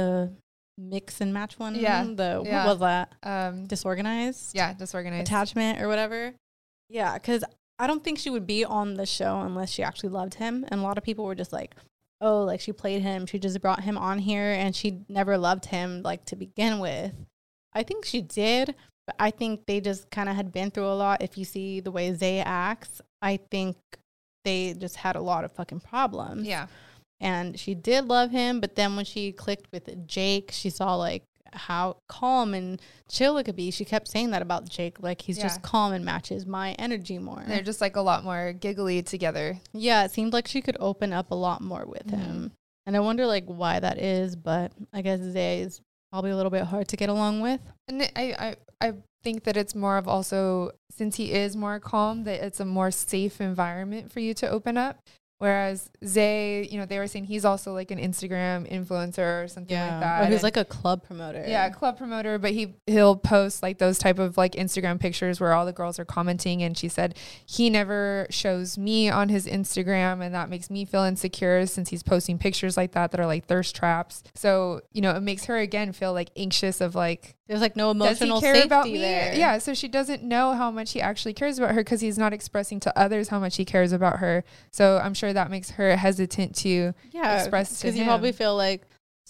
mix and match one. Yeah. What was that? Disorganized? Yeah, disorganized. Attachment or whatever. Yeah, because I don't think she would be on the show unless she actually loved him. And a lot of people were just like, oh, like she played him. She just brought him on here and she never loved him like to begin with. I think she did, but I think they just kind of had been through a lot. If you see the way Zay acts, I think they just had a lot of fucking problems. Yeah. And she did love him, but then when she clicked with Jake, she saw like how calm and chill it could be. She kept saying that about Jake, like he's just calm and matches my energy more. They're just like a lot more giggly together. Yeah, it seemed like she could open up a lot more with him. And I wonder like why that is, but I guess Zay is probably a little bit hard to get along with. And I think that it's more of also, since he is more calm, that it's a more safe environment for you to open up. Whereas Zay, you know, they were saying he's also like an Instagram influencer or something like that. Or he's like a club promoter. Yeah, a club promoter, but he'll post like those type of like Instagram pictures where all the girls are commenting. And she said he never shows me on his Instagram, and that makes me feel insecure since he's posting pictures like that are like thirst traps. So, you know, it makes her again feel like anxious of like, there's like no emotional does he care safety about me? there. Yeah, so she doesn't know how much he actually cares about her because he's not expressing to others how much he cares about her. So I'm sure that makes her hesitant to express to him. Because you probably feel like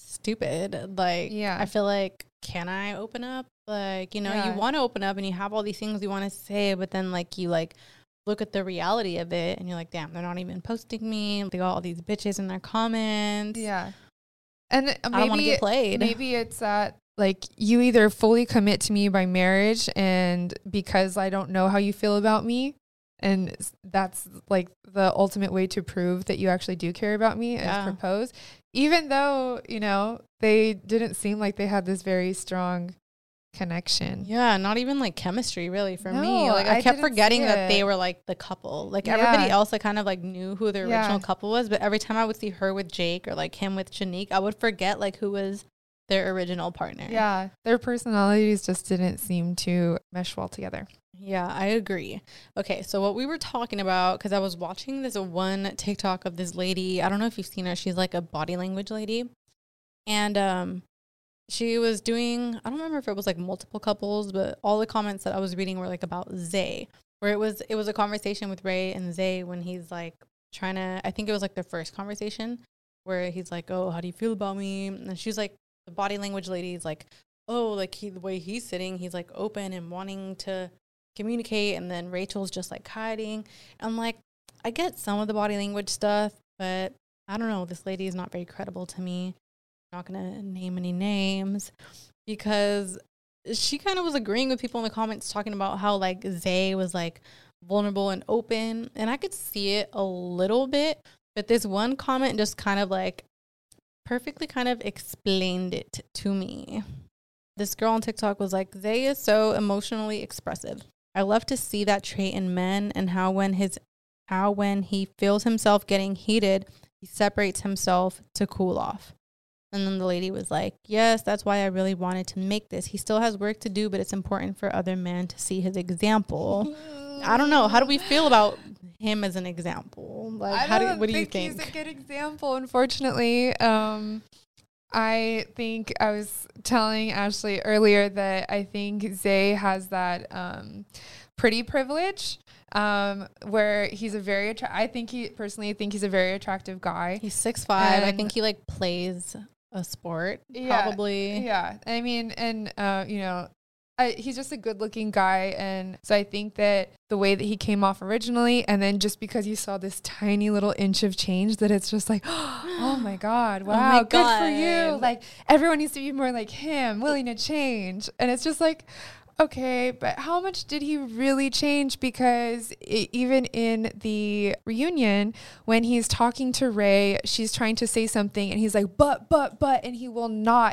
stupid. Like, yeah. I feel like, can I open up? Like, you know, you want to open up and you have all these things you want to say, but then like you like look at the reality of it and you're like, damn, they're not even posting me. They got all these bitches in their comments. Yeah. And maybe I don't want to get played. Maybe it's that like you either fully commit to me by marriage and because I don't know how you feel about me. And that's like the ultimate way to prove that you actually do care about me is propose. Even though, you know, they didn't seem like they had this very strong connection. Yeah, not even like chemistry really for me. Like I kept forgetting that they were like the couple. Like everybody else, I kind of like knew who the original couple was. But every time I would see her with Jake or like him with Shanique, I would forget like who was their original partner. Yeah, their personalities just didn't seem to mesh well together. Yeah, I agree. Okay, so what we were talking about, because I was watching this one TikTok of this lady. I don't know if you've seen her. She's like a body language lady. And she was doing, I don't remember if it was like multiple couples, but all the comments that I was reading were like about Zay. Where it was a conversation with Ray and Zay when he's like trying to, I think it was like their first conversation where he's like, oh, how do you feel about me? And she's like, the body language lady is like, oh, like the way he's sitting, he's like open and wanting to communicate, and then Rachel's just like hiding. I'm like, I get some of the body language stuff, but I don't know, this lady is not very credible to me. I'm not gonna name any names because she kind of was agreeing with people in the comments talking about how like Zay was like vulnerable and open, and I could see it a little bit, but this one comment just kind of like perfectly kind of explained it to me. This girl on TikTok was like, Zay is so emotionally expressive. I love to see that trait in men, and how when he feels himself getting heated, he separates himself to cool off. And then the lady was like, yes, that's why I really wanted to make this. He still has work to do, but it's important for other men to see his example. I don't know. How do we feel about him as an example? Like, what do you think? He's a good example, unfortunately. I think I was telling Ashley earlier that I think Zay has that pretty privilege, where he's a very I think he's a very attractive guy. He's 6'5". I think he like plays a sport, probably. Yeah. I mean, and you know, he's just a good looking guy. And so I think that the way that he came off originally, and then just because you saw this tiny little inch of change, that it's just like, oh my God, wow, good for you. Like, everyone needs to be more like him, willing to change. And it's just like, okay, but how much did he really change? Because even in the reunion, when he's talking to Ray, she's trying to say something and he's like, but, and he will not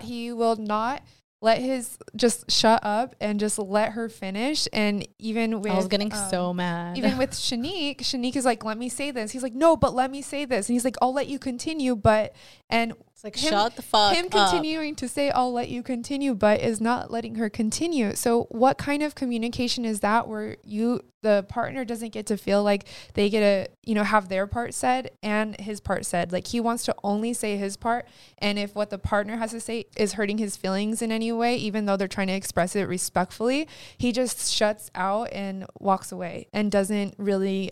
let just shut up and just let her finish. And even with, I was getting so mad. Even with Shanique is like, let me say this. He's like, no, but let me say this. And he's like, I'll let you continue, but, and it's like, shut the fuck up. Him continuing to say, I'll let you continue, but is not letting her continue. So what kind of communication is that, where the partner doesn't get to feel like they get to, you know, have their part said and his part said? Like, he wants to only say his part. And if what the partner has to say is hurting his feelings in any way, even though they're trying to express it respectfully, he just shuts out and walks away and doesn't really,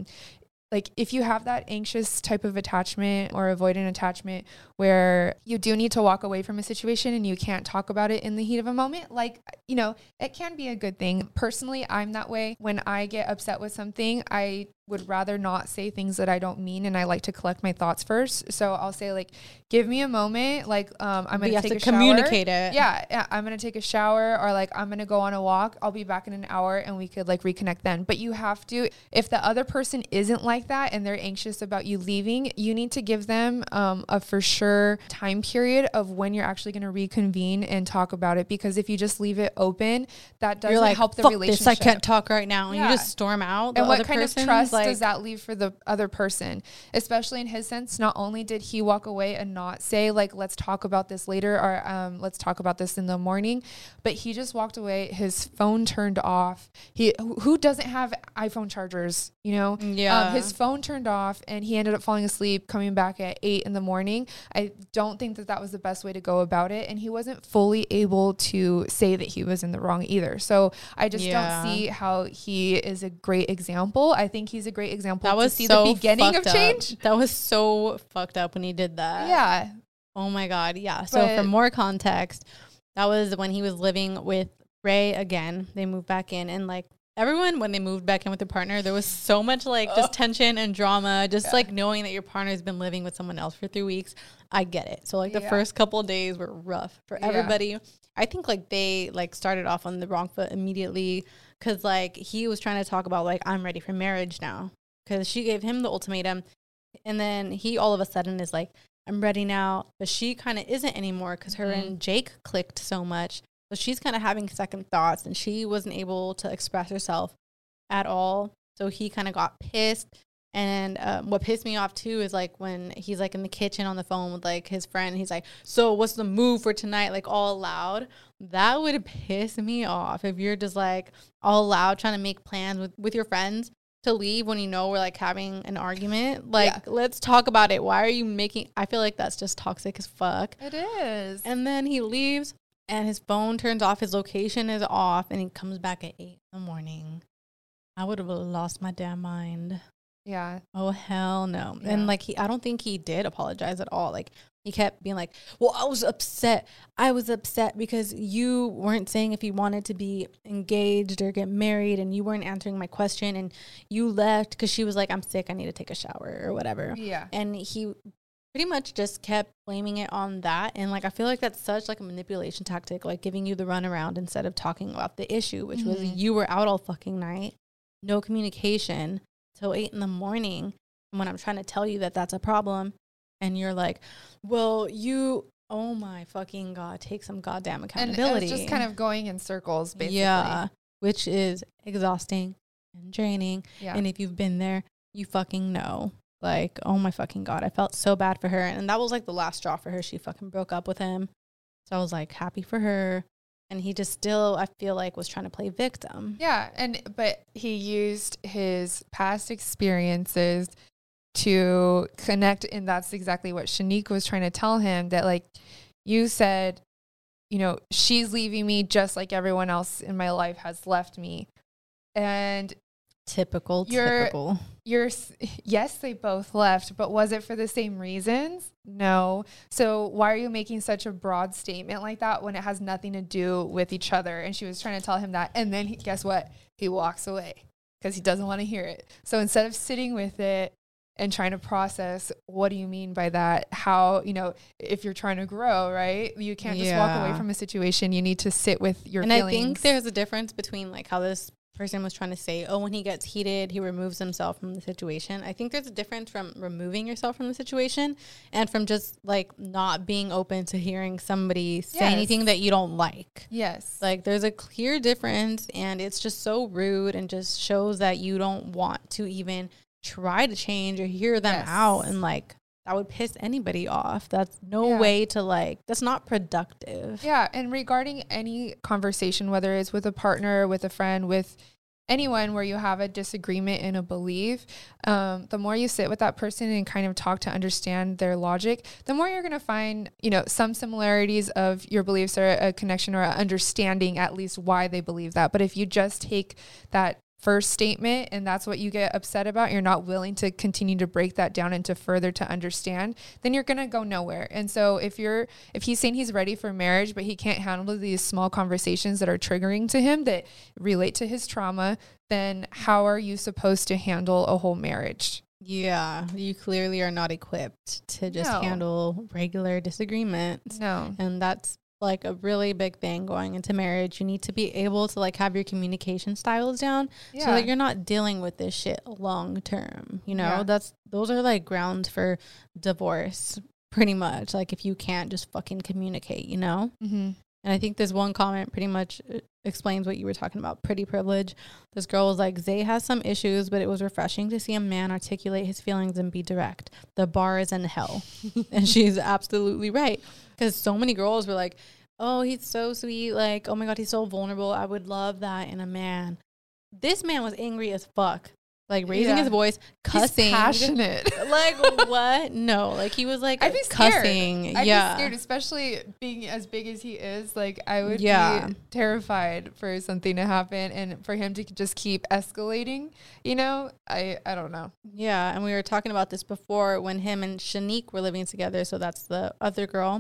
like, if you have that anxious type of attachment or avoidant attachment where you do need to walk away from a situation and you can't talk about it in the heat of a moment, like, you know, it can be a good thing. Personally, I'm that way. When I get upset with something, I would rather not say things that I don't mean, and I like to collect my thoughts first. So I'll say, like, give me a moment, like, I'm going to take a shower. Communicate it. Yeah, I'm going to take a shower, or like, I'm going to go on a walk. I'll be back in an hour and we could like reconnect then. But you have to, if the other person isn't like that and they're anxious about you leaving, you need to give them a for sure time period of when you're actually going to reconvene and talk about it. Because if you just leave it open, that doesn't help the relationship. This, I can't talk right now. And you just storm out. And what kind of trust does that leave for the other person? Especially in his sense, not only did he walk away and not say, like, let's talk about this later, or let's talk about this in the morning, but he just walked away. His phone turned off. Who doesn't have iPhone chargers, you know? Yeah. His phone turned off and he ended up falling asleep, coming back at 8 a.m. I don't think that was the best way to go about it. And he wasn't fully able to say that he was in the wrong either. So I just don't see how he is a great example. I think he's a great example to see the beginning of change. That was so fucked up when he did that. Yeah. Oh my God. Yeah. So for more context, that was when he was living with Ray again. They moved back in, and like everyone, when they moved back in with their partner, there was so much like just tension and drama, just like knowing that your partner has been living with someone else for 3 weeks. I get it. So like the first couple of days were rough for everybody. I think like they like started off on the wrong foot immediately, because like he was trying to talk about like, I'm ready for marriage now, because she gave him the ultimatum, and then he all of a sudden is like, I'm ready now. But she kind of isn't anymore, because her and Jake clicked so much. So she's kind of having second thoughts, and she wasn't able to express herself at all. So he kind of got pissed. And what pissed me off too is like when he's like in the kitchen on the phone with like his friend, he's like, so what's the move for tonight? Like all loud. That would piss me off if you're just like all loud trying to make plans with your friends to leave when you know we're like having an argument. Like, let's talk about it. Why are you making, I feel like that's just toxic as fuck. It is. And then he leaves and his phone turns off, his location is off, and he comes back at 8 a.m. I would have lost my damn mind. Yeah. Oh, hell no. Yeah. And like I don't think he did apologize at all. Like he kept being like, well, I was upset because you weren't saying if you wanted to be engaged or get married, and you weren't answering my question, and you left because she was like, I'm sick, I need to take a shower or whatever. Yeah. And he pretty much just kept blaming it on that. And like, I feel like that's such like a manipulation tactic, like giving you the runaround instead of talking about the issue, which was you were out all fucking night, no communication till 8 a.m. And when I'm trying to tell you that that's a problem, and you're like, well, oh my fucking God, take some goddamn accountability. And it's just kind of going in circles, basically. Yeah, which is exhausting and draining. Yeah. And if you've been there, you fucking know. Like, oh my fucking God, I felt so bad for her. And that was like the last straw for her. She fucking broke up with him. So I was like happy for her. And he just still, I feel like, was trying to play victim. Yeah, but he used his past experiences to connect, and that's exactly what Shanique was trying to tell him, that like you said, you know, she's leaving me just like everyone else in my life has left me. And typical. Yes, they both left, but was it for the same reasons? No. So why are you making such a broad statement like that when it has nothing to do with each other? And she was trying to tell him that. And then guess what? He walks away because he doesn't want to hear it. So instead of sitting with it and trying to process, what do you mean by that? How, if you're trying to grow, right? You can't just walk away from a situation. You need to sit with your feelings. And I think there's a difference between like how this person was trying to say, oh, when he gets heated, he removes himself from the situation. I think there's a difference from removing yourself from the situation and from just like not being open to hearing somebody say anything that you don't like. Yes. Like there's a clear difference, and it's just so rude and just shows that you don't want to even try to change or hear them out. And like that would piss anybody off. That's no way to like, that's not productive. Yeah. And regarding any conversation, whether it's with a partner, with a friend, with anyone where you have a disagreement in a belief, the more you sit with that person and kind of talk to understand their logic, the more you're going to find, some similarities of your beliefs or a connection or an understanding at least why they believe that. But if you just take that first statement and that's what you get upset about, you're not willing to continue to break that down into further to understand, then you're going to go nowhere. And so if he's saying he's ready for marriage, but he can't handle these small conversations that are triggering to him that relate to his trauma, then how are you supposed to handle a whole marriage? Yeah, you clearly are not equipped to just handle regular disagreements. No. And that's like a really big thing going into marriage. You need to be able to like have your communication styles down so that you're not dealing with this shit long term. Those are like grounds for divorce pretty much. Like if you can't just fucking communicate, Mm-hmm. And I think this one comment pretty much explains what you were talking about, pretty privilege. This girl was like, Zay has some issues, but it was refreshing to see a man articulate his feelings and be direct. The bar is in hell. And she's absolutely right. Because so many girls were like, oh, he's so sweet. Like, oh my God, he's so vulnerable. I would love that in a man. This man was angry as fuck. Like raising his voice, cussing. He's passionate. Like what? No, like he was like I'd be cussing. Scared. I'd be scared, especially being as big as he is. Like I would be terrified for something to happen and for him to just keep escalating. I don't know. Yeah, and we were talking about this before when him and Shanique were living together. So that's the other girl,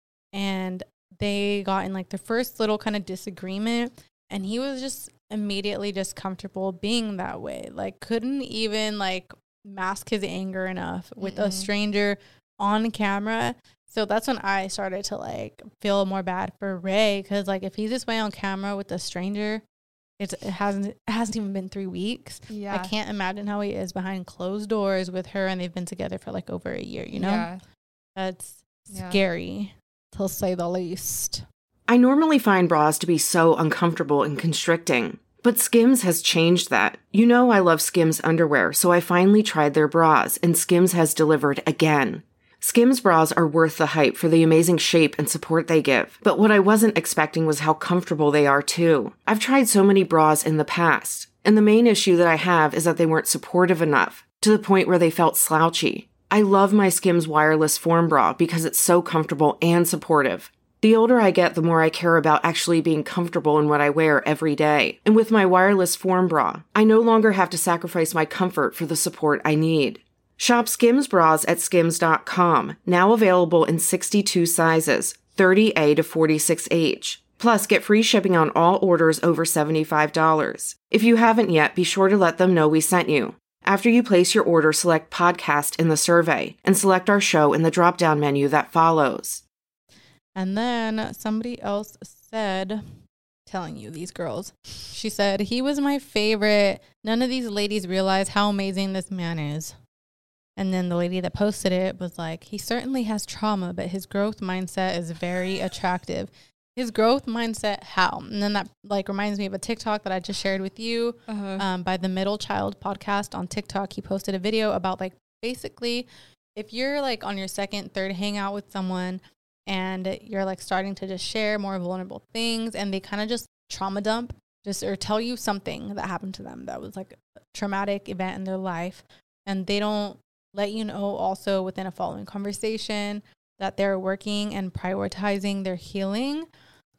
and they got in like their first little kind of disagreement, and he was just immediately just comfortable being that way. Like couldn't even like mask his anger enough with a stranger on camera. So that's when I started to like feel more bad for Ray, because like if he's this way on camera with a stranger, it hasn't even been 3 weeks. I can't imagine how he is behind closed doors with her, and they've been together for like over a year. That's scary to say the least. I normally find bras to be so uncomfortable and constricting, but Skims has changed that. I love Skims underwear, so I finally tried their bras, and Skims has delivered again. Skims bras are worth the hype for the amazing shape and support they give, but what I wasn't expecting was how comfortable they are too. I've tried so many bras in the past, and the main issue that I have is that they weren't supportive enough, to the point where they felt slouchy. I love my Skims wireless form bra because it's so comfortable and supportive. The older I get, the more I care about actually being comfortable in what I wear every day. And with my wireless form bra, I no longer have to sacrifice my comfort for the support I need. Shop Skims bras at skims.com, now available in 62 sizes, 30A to 46H. Plus, get free shipping on all orders over $75. If you haven't yet, be sure to let them know we sent you. After you place your order, select podcast in the survey and select our show in the drop-down menu that follows. And then somebody else said, telling you these girls, she said, he was my favorite. None of these ladies realize how amazing this man is. And then the lady that posted it was like, he certainly has trauma, but his growth mindset is very attractive. His growth mindset, how? And then that like reminds me of a TikTok that I just shared with you by the Middle Child podcast on TikTok. He posted a video about like basically if you're like on your second, third hangout with someone and you're like starting to just share more vulnerable things and they kind of just trauma dump or tell you something that happened to them that was like a traumatic event in their life, and they don't let you know also within a following conversation that they're working and prioritizing their healing.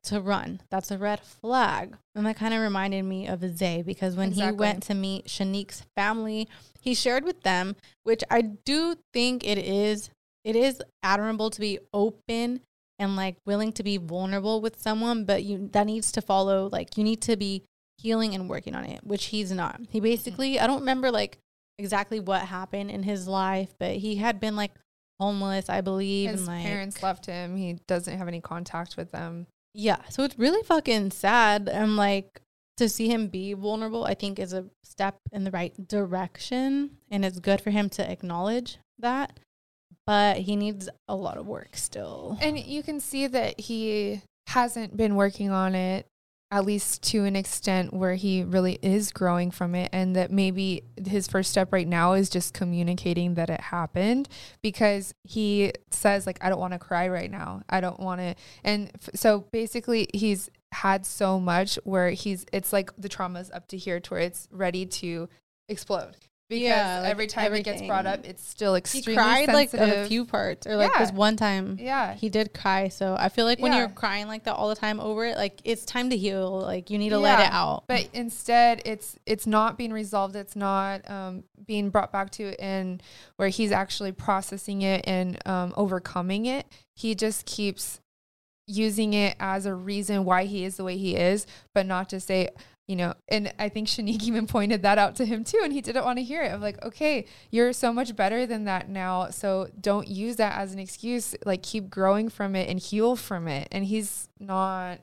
to run. That's a red flag. And that kind of reminded me of Zay, because when he went to meet Shanique's family, he shared with them, which I do think it is admirable to be open and like willing to be vulnerable with someone, but that needs to follow, like, you need to be healing and working on it, which he's not. He basically, I don't remember like exactly what happened in his life, but he had been like homeless, I believe. His and like parents left him. He doesn't have any contact with them. Yeah, so it's really fucking sad. And like, to see him be vulnerable, I think is a step in the right direction, and it's good for him to acknowledge that, but he needs a lot of work still. And you can see that he hasn't been working on it, at least to an extent where he really is growing from it, and that maybe his first step right now is just communicating that it happened, because he says like, I don't want to cry right now. I don't want to. And so basically he's had so much where it's like the trauma's up to here to where it's ready to explode. Because like every time it gets brought up, it's still extremely he cried sensitive. Like a few parts, or like this one time he did cry. So I feel like when you're crying like that all the time over it, like it's time to heal. Like you need to let it out. But instead it's not being resolved. It's not being brought back to it, and where he's actually processing it and overcoming it. He just keeps using it as a reason why he is the way he is, but not to say, you know, and I think Shanique even pointed that out to him too, and he didn't want to hear it. Of like, okay, you're so much better than that now, so don't use that as an excuse. Like, keep growing from it and heal from it. And he's not,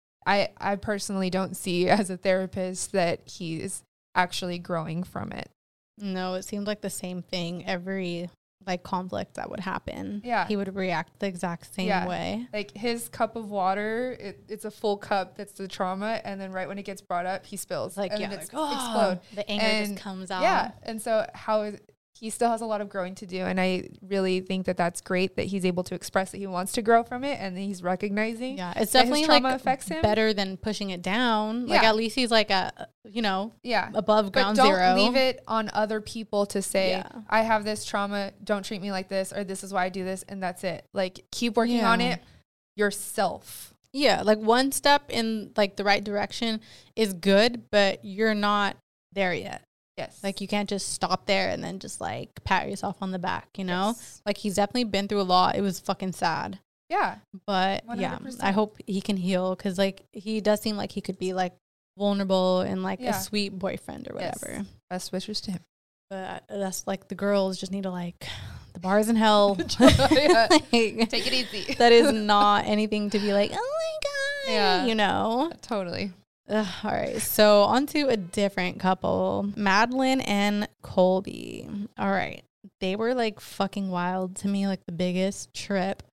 I personally don't see as a therapist that he's actually growing from it. No, it seemed like the same thing every like conflict that would happen. Yeah. He would react the exact same way. Like his cup of water, it's a full cup. That's the trauma. And then right when it gets brought up, he spills. Like, and yeah, then like, explode. The anger just comes out. Yeah. And so he still has a lot of growing to do. And I really think that that's great that he's able to express that he wants to grow from it, and he's recognizing it's definitely like affects him better than pushing it down. Like at least he's like above ground but don't zero. Leave it on other people to say, I have this trauma, don't treat me like this, or this is why I do this, and that's it. Like, keep working on it yourself. Yeah, like one step in like the right direction is good, but you're not there yet. Yes. Like, you can't just stop there and then just like pat yourself on the back, you know? Yes. Like, he's definitely been through a lot. It was fucking sad. Yeah. But 100%. I hope he can heal, because like he does seem like he could be like vulnerable and like a sweet boyfriend or whatever. Yes. Best wishes to him. But that's like, the girls just need to like, the bar's in hell. Like, take it easy. That is not anything to be like, oh my God. Yeah. You know? Totally. All right, so on to a different couple, Madeline and Colby. All right, they were like fucking wild to me, like the biggest trip.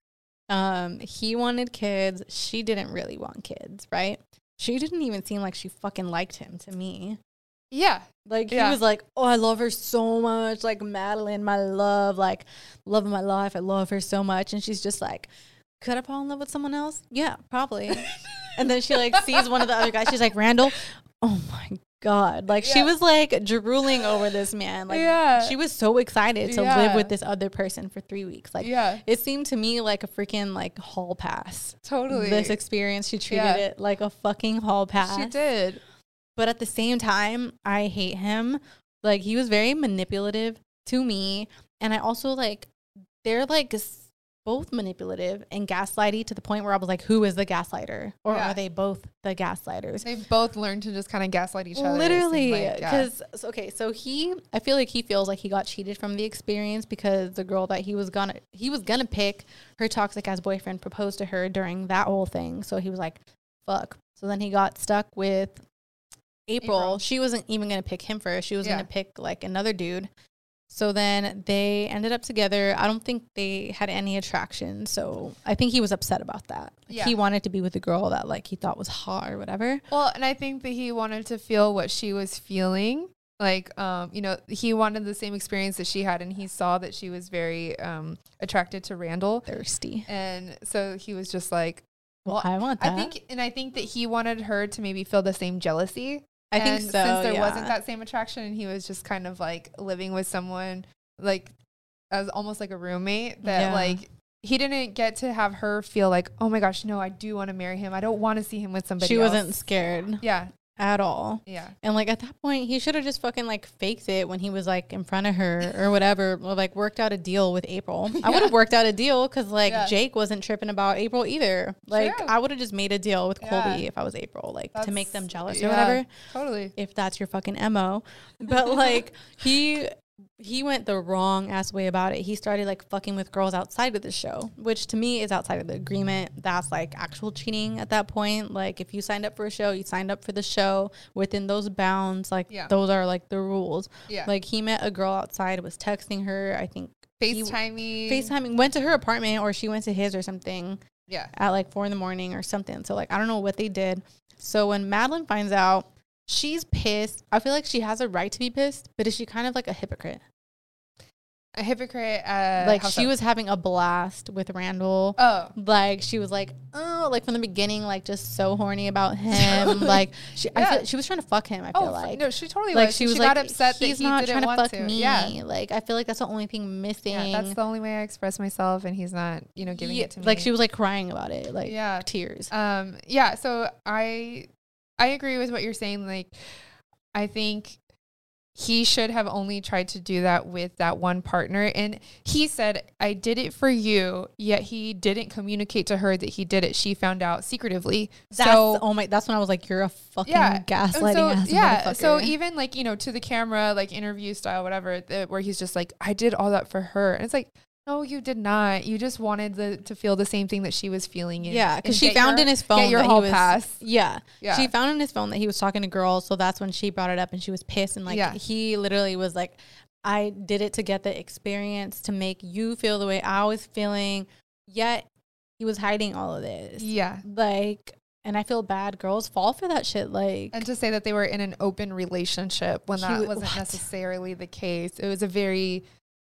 He wanted kids. She didn't really want kids, right? She didn't even seem like she fucking liked him to me. Yeah. Like, he was like, oh, I love her so much. Like, Madeline, my love, like, love of my life. I love her so much. And she's just like, could I fall in love with someone else? Yeah, probably. And then she like sees one of the other guys. She's like, Randall, oh my God. Like, she was like drooling over this man. Like, she was so excited to live with this other person for 3 weeks. Like, it seemed to me like a freaking like hall pass. Totally. This experience, she treated it like a fucking hall pass. She did. But at the same time, I hate him. Like, he was very manipulative to me. And I also like, they're like both manipulative and gaslighty to the point where I was like, who is the gaslighter? Or are they both the gaslighters? They've both learned to just kind of gaslight each other. Literally. Because, I feel like he feels like he got cheated from the experience, because the girl that he was gonna pick, her toxic ass boyfriend, proposed to her during that whole thing. So he was like, fuck. So then he got stuck with April. She wasn't even going to pick him first. She was going to pick like another dude. So then they ended up together. I don't think they had any attraction. So I think he was upset about that. Like, he wanted to be with a girl that like he thought was hot or whatever. Well, and I think that he wanted to feel what she was feeling. Like, he wanted the same experience that she had, and he saw that she was very attracted to Randall. Thirsty. And so he was just like, well, I want that. I think that he wanted her to maybe feel the same jealousy. I think so, since there wasn't that same attraction, and he was just kind of like living with someone like as almost like a roommate that like he didn't get to have her feel like, oh my gosh, no, I do want to marry him. I don't want to see him with somebody else. She wasn't scared. Yeah. At all. Yeah. And like at that point, he should have just fucking like faked it when he was like in front of her or whatever, or like worked out a deal with April. I would have worked out a deal because like Jake wasn't tripping about April either. Like I would have just made a deal with Colby if I was April, like to make them jealous or whatever. Totally. If that's your fucking MO. But like he went the wrong ass way about it. He started like fucking with girls outside of the show, which to me is outside of the agreement. That's like actual cheating at that point. Like if you signed up for a show, you signed up for the show within those bounds. Like those are like the rules. Yeah. Like he met a girl outside, was texting her. I think FaceTiming, went to her apartment or she went to his or something. Yeah. At like 4 a.m. or something. So like I don't know what they did. So when Madeline finds out, she's pissed. I feel like she has a right to be pissed, but is she kind of like a hypocrite? A hypocrite? Like she was having a blast with Randall. Oh. Like she was like, oh, like from the beginning, like just so horny about him. Like she was trying to fuck him, I feel like. No, she totally like, was. She was got like, upset that he's he not didn't trying to want fuck me. Yeah. Like I feel like that's the only thing missing. Yeah, that's the only way I express myself and he's not, giving it to me. Like she was like crying about it. Like tears. Yeah, so I agree with what you're saying. Like, I think he should have only tried to do that with that one partner. And he said, I did it for you, yet he didn't communicate to her that he did it. She found out secretively. That's when I was like, you're a fucking gaslighting ass motherfucker. So even like, to the camera, like interview style, whatever, where he's just like, I did all that for her. And it's like, no, you did not. You just wanted to feel the same thing that she was feeling. Yeah, because she found in his phone get your hall pass. Yeah, she found in his phone that he was talking to girls. So that's when she brought it up and she was pissed. And like he literally was like, I did it to get the experience to make you feel the way I was feeling. Yet he was hiding all of this. Yeah, like. And I feel bad. Girls fall for that shit. Like, and to say that they were in an open relationship when that wasn't necessarily the case. It was a very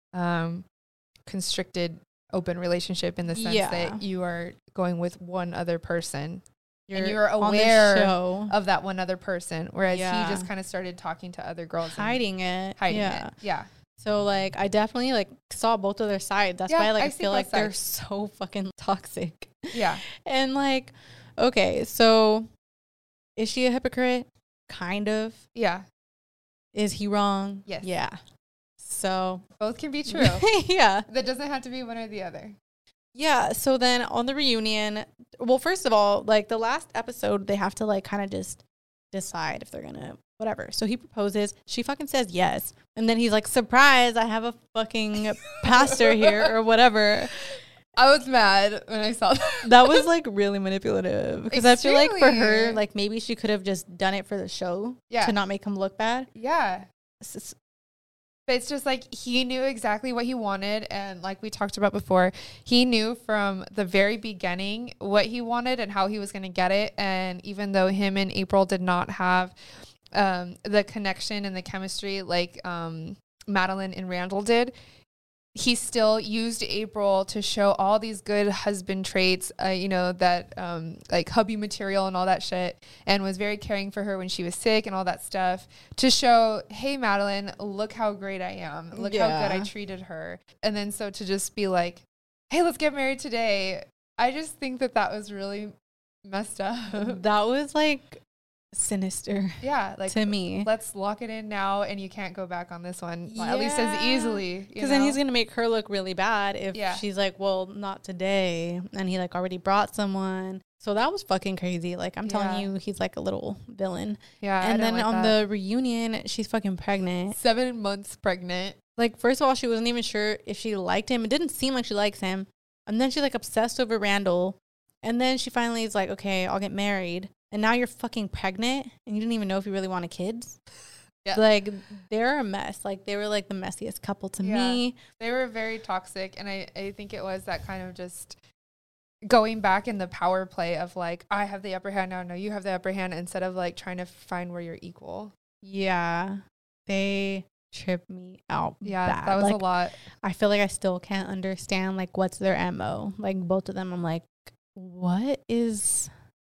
constricted open relationship in the sense that you are going with one other person and you're aware of that one other person, whereas he just kind of started talking to other girls, hiding it. Yeah. So like I definitely like saw both of their sides. That's why I feel like they're so fucking toxic. Yeah. And like, okay, so is she a hypocrite? Kind of. Yeah. Is he wrong? Yes. Yeah. So both can be true. Yeah. That doesn't have to be one or the other. Yeah. So then on the reunion, well, first of all, like the last episode, they have to like kind of just decide if they're going to whatever. So he proposes. She fucking says yes. And then he's like, surprise, I have a fucking pastor here or whatever. I was mad when I saw that. That was like really manipulative. Because I feel like for her, like maybe she could have just done it for the show to not make him look bad. Yeah. But it's just like he knew exactly what he wanted. And like we talked about before, he knew from the very beginning what he wanted and how he was going to get it. And even though him and April did not have the connection and the chemistry like Madeline and Randall did, he still used April to show all these good husband traits, that like hubby material and all that shit, and was very caring for her when she was sick and all that stuff to show, hey, Madeline, look how great I am. Look how good I treated her. And then so to just be like, hey, let's get married today. I just think that was really messed up. That was like sinister. Yeah, like to me. Let's lock it in now and you can't go back on this one. At least as easily. Because then he's gonna make her look really bad if she's like, well, not today. And he like already brought someone. So that was fucking crazy. Like I'm telling you, he's like a little villain. Yeah. And then on the reunion, she's fucking pregnant. 7 months pregnant. Like first of all, she wasn't even sure if she liked him. It didn't seem like she likes him. And then she's like obsessed over Randall. And then she finally is like, okay, I'll get married. And now you're fucking pregnant and you didn't even know if you really wanted kids. Yeah. Like, they're a mess. Like, they were like the messiest couple to me. They were very toxic. And I think it was that kind of just going back in the power play of like, I have the upper hand now. No, you have the upper hand, instead of like trying to find where you're equal. Yeah. They tripped me out. Yeah, bad. that was like, a lot. I feel like I still can't understand like what's their MO. Like, both of them, I'm like, what is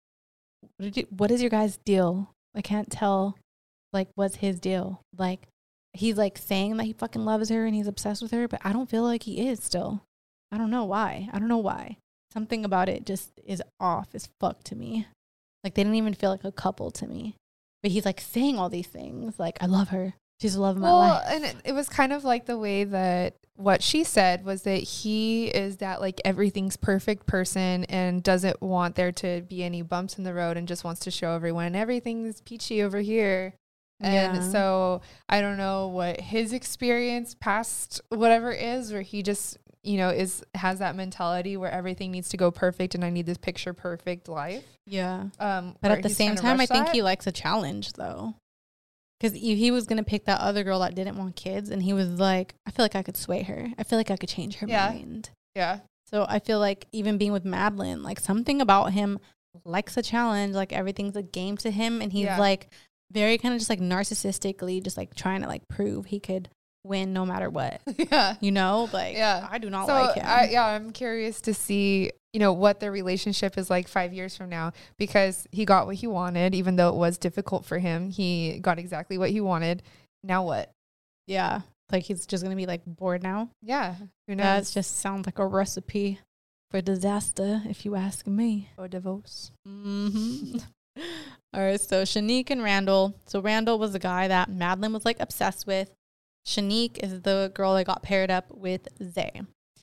your guys' deal? I can't tell, like, what's his deal? Like, he's, like, saying that he fucking loves her and he's obsessed with her, but I don't feel like he is still. I don't know why. Something about it just is off as fuck to me. Like, they didn't even feel like a couple to me. But he's like saying all these things. Like, I love her. She's the love of my life. And it was kind of like the way that what she said was that he is that like everything's perfect person and doesn't want there to be any bumps in the road and just wants to show everyone everything's peachy over here. And so I don't know what his experience past whatever is, where he just, you know, has that mentality where everything needs to go perfect and I need this picture perfect life. Yeah. But at the same time, I think he likes a challenge though. Because he was going to pick that other girl that didn't want kids. And he was like, I feel like I could sway her. I feel like I could change her mind. Yeah. So I feel like even being with Madeline, like something about him likes a challenge. Like everything's a game to him. And he's like very kind of just like narcissistically just like trying to like prove he could win no matter what. Yeah. You know, like I do not like him. I'm curious to see, you know, what their relationship is like 5 years from now, because he got what he wanted, even though it was difficult for him. He got exactly what he wanted. Now what? Yeah. Like he's just going to be like bored now. Yeah. Who knows? That just sounds like a recipe for disaster, if you ask me. Or divorce. Mm-hmm. All right. So Shanique and Randall. So Randall was the guy that Madeline was like obsessed with. Shanique is the girl that got paired up with Zay.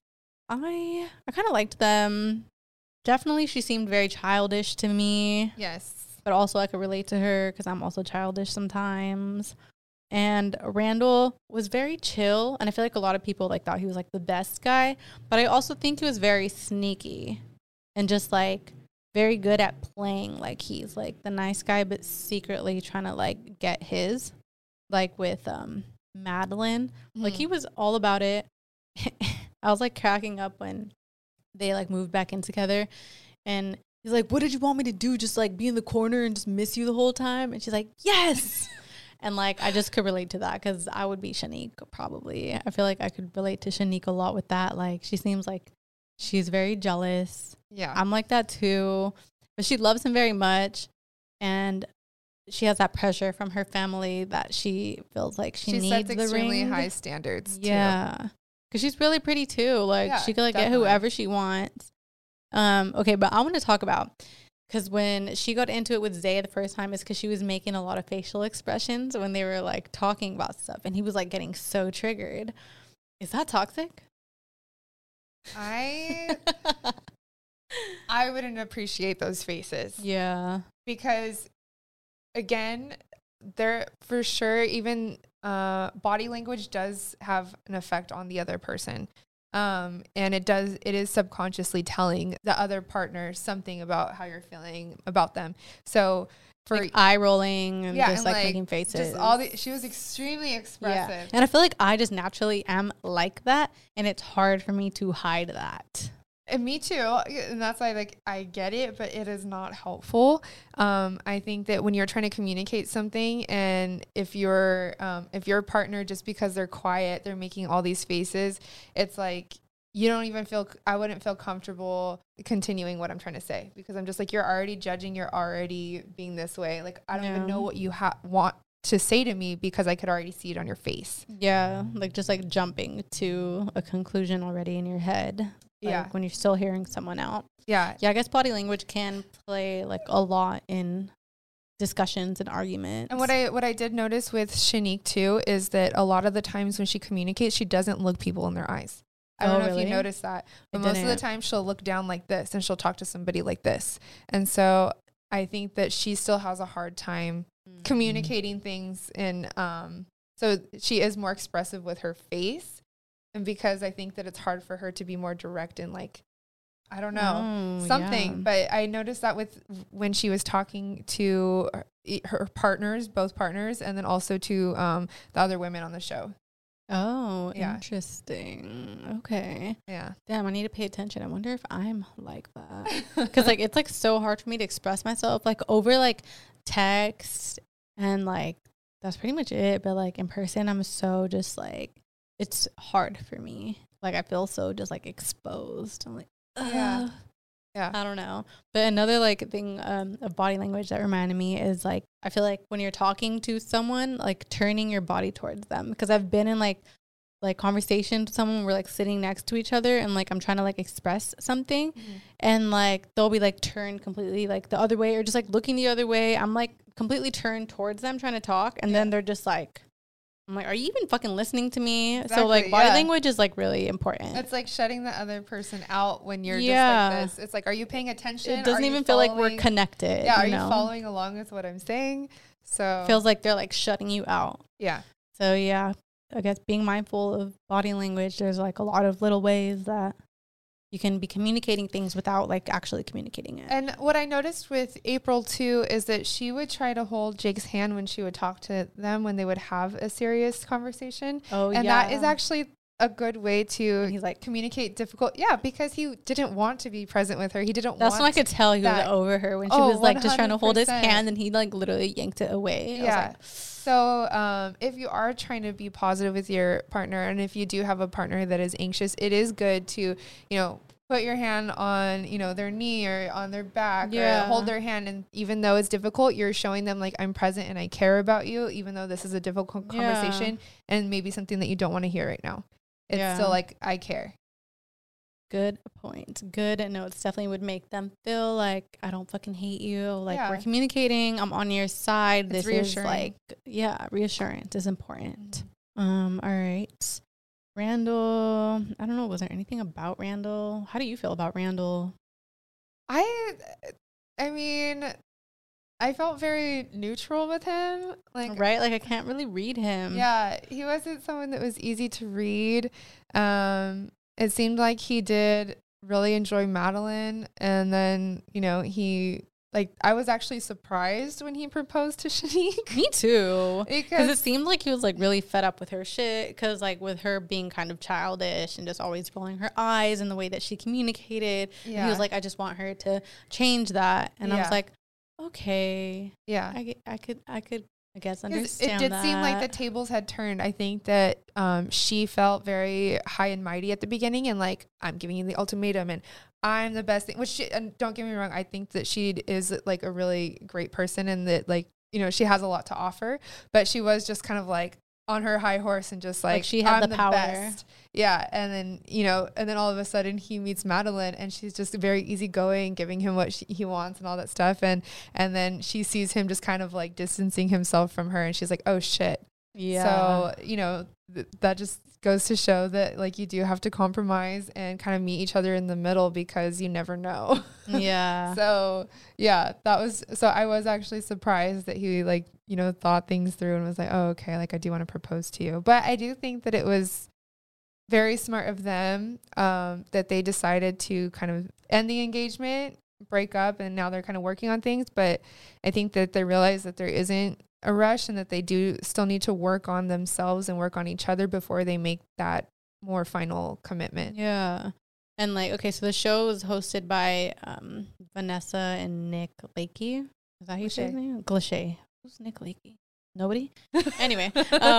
I kind of liked them. Definitely, she seemed very childish to me. Yes. But also, I could relate to her because I'm also childish sometimes. And Randall was very chill. And I feel like a lot of people like thought he was like the best guy. But I also think he was very sneaky and just like very good at playing like he's like the nice guy, but secretly trying to like get his, like with Madeline. Mm-hmm. Like he was all about it. I was like cracking up when they like moved back in together, and he's like, what did you want me to do? Just like be in the corner and just miss you the whole time? And she's like, yes. And like, I just could relate to that because I would be Shanique probably. I feel like I could relate to Shanique a lot with that. Like she seems like she's very jealous. Yeah. I'm like that too, but she loves him very much. And she has that pressure from her family that she feels like she needs sets the extremely ring. high standards too. Yeah. Because she's really pretty too. Like she could like get whoever she wants. Okay, but I want to talk about, because when she got into it with Zay the first time, is because she was making a lot of facial expressions when they were like talking about stuff, and he was like getting so triggered. Is that toxic? I wouldn't appreciate those faces. Yeah. Because again, there for sure, even body language does have an effect on the other person. And it is subconsciously telling the other partner something about how you're feeling about them. So for like eye rolling and just and like making faces. Just she was extremely expressive. Yeah. And I feel like I just naturally am like that, and it's hard for me to hide that. And me too. And that's why, like, I get it, but it is not helpful. I think that when you're trying to communicate something, and if your partner, just because they're quiet, they're making all these faces, it's like, I wouldn't feel comfortable continuing what I'm trying to say, because I'm just like, you're already judging, you're already being this way. Like, I don't even know what you want to say to me, because I could already see it on your face. Yeah. Like just like jumping to a conclusion already in your head. Like when you're still hearing someone out. Yeah. Yeah, I guess body language can play like a lot in discussions and arguments. And what I did notice with Shanique too is that a lot of the times when she communicates, she doesn't look people in their eyes. I don't know if you noticed that, but most of the time she'll look down like this and she'll talk to somebody like this. And so I think that she still has a hard time communicating things. And so she is more expressive with her face. And because I think that it's hard for her to be more direct and like, I don't know, something. Yeah. But I noticed that when she was talking to her partners, both partners, and then also to the other women on the show. Oh, interesting. Okay. Yeah. Damn, I need to pay attention. I wonder if I'm like that. Because like it's like so hard for me to express myself like over like text, and like that's pretty much it. But like in person, I'm so just like, it's hard for me. Like I feel so just like exposed. I'm like, ugh. Yeah. I don't know. But another like thing of body language that reminded me is like, I feel like when you're talking to someone, like turning your body towards them, because I've been in like like conversation with someone. We're like sitting next to each other and like I'm trying to like express something, and like they'll be like turned completely like the other way or just like looking the other way. I'm like completely turned towards them trying to talk, and then they're just like, I'm like, are you even fucking listening to me? Exactly, so like body language is like really important. It's like shutting the other person out when you're just like this. It's like, are you paying attention? It doesn't even feel like we're connected. Yeah, are you following along with what I'm saying? So feels like they're like shutting you out. Yeah. So yeah, I guess being mindful of body language, there's like a lot of little ways that you can be communicating things without like actually communicating it. And what I noticed with April too is that she would try to hold Jake's hand when she would talk to them when they would have a serious conversation. Oh, and that is actually a good way to he's like communicate difficult. Yeah, because he didn't want to be present with her. He didn't That's want when I could tell he was over her when she was like just trying to hold his 100%. hand, and he like literally yanked it away. Yeah. So if you are trying to be positive with your partner, and if you do have a partner that is anxious, it is good to, you know, put your hand on, you know, their knee or on their back or hold their hand. And even though it's difficult, you're showing them like, I'm present and I care about you, even though this is a difficult conversation and maybe something that you don't want to hear right now. It's still like, I care. Good point. Good notes definitely would make them feel like I don't fucking hate you. Like we're communicating. I'm on your side. It's this is like, reassurance is important. All right. Randall, I don't know. Was there anything about Randall? How do you feel about Randall? I mean, I felt very neutral with him. Like, right? Like I can't really read him. Yeah. He wasn't someone that was easy to read. It seemed like he did really enjoy Madeline. And then, you know, I was actually surprised when he proposed to Shanique. Me too. Because it seemed like he was like really fed up with her shit. Because like with her being kind of childish and just always rolling her eyes and the way that she communicated. Yeah. He was like, I just want her to change that. And I was like, okay. Yeah. I could I guess understand it did seem like the tables had turned. I think that she felt very high and mighty at the beginning and like, I'm giving you the ultimatum and I'm the best thing, and don't get me wrong, I think that she is like a really great person and that like, you know, she has a lot to offer, but she was just kind of like on her high horse and just like she had the power. Best. Yeah. And then, you know, and then all of a sudden he meets Madeline and she's just very easygoing, giving him what he wants and all that stuff. And then she sees him just kind of like distancing himself from her and she's like, oh shit. Yeah. So, you know, that just goes to show that like you do have to compromise and kind of meet each other in the middle because you never know. Yeah. So yeah, I was actually surprised that he like, you know, thought things through and was like, oh, okay, like I do want to propose to you. But I do think that it was very smart of them that they decided to kind of end the engagement, break up, and now they're kind of working on things. But I think that they realize that there isn't a rush and that they do still need to work on themselves and work on each other before they make that more final commitment. Yeah. And like, okay, so the show was hosted by Vanessa and Nick Lakey. Is that how you say his name? Glacé. Who's Nick Lakey? Nobody? Anyway.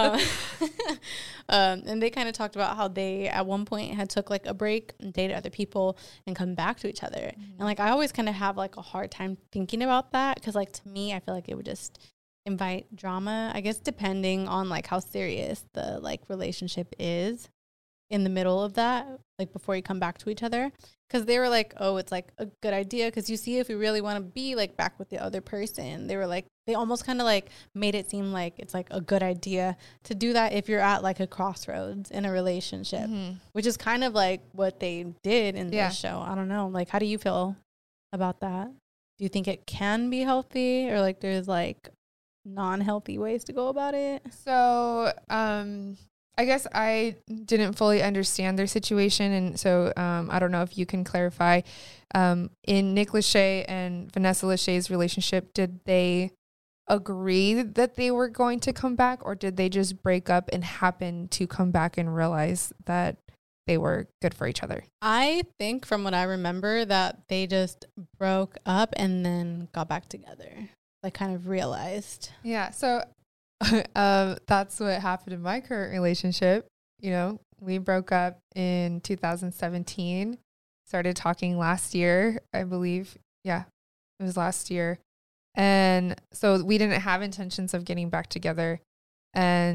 And they kind of talked about how they at one point had took like a break and dated other people and come back to each other. Mm-hmm. And like, I always kind of have like a hard time thinking about that because like to me, I feel like it would just invite drama, I guess, depending on like how serious the like relationship is in the middle of that, like before you come back to each other. Because they were like, oh, it's like a good idea because you see if you really want to be like back with the other person. They were like, they almost kind of like made it seem like it's like a good idea to do that if you're at like a crossroads in a relationship, which is kind of like what they did in this show. I don't know. Like, how do you feel about that? Do you think it can be healthy or like there's like non-healthy ways to go about it? So I guess I didn't fully understand their situation, and so I don't know if you can clarify. In Nick Lachey and Vanessa Lachey's relationship, did they agree that they were going to come back, or did they just break up and happen to come back and realize that they were good for each other? I think from what I remember that they just broke up and then got back together. Like kind of realized. Yeah. So that's what happened in my current relationship. You know, we broke up in 2017, started talking last year, I believe. Yeah, it was last year. And so we didn't have intentions of getting back together. And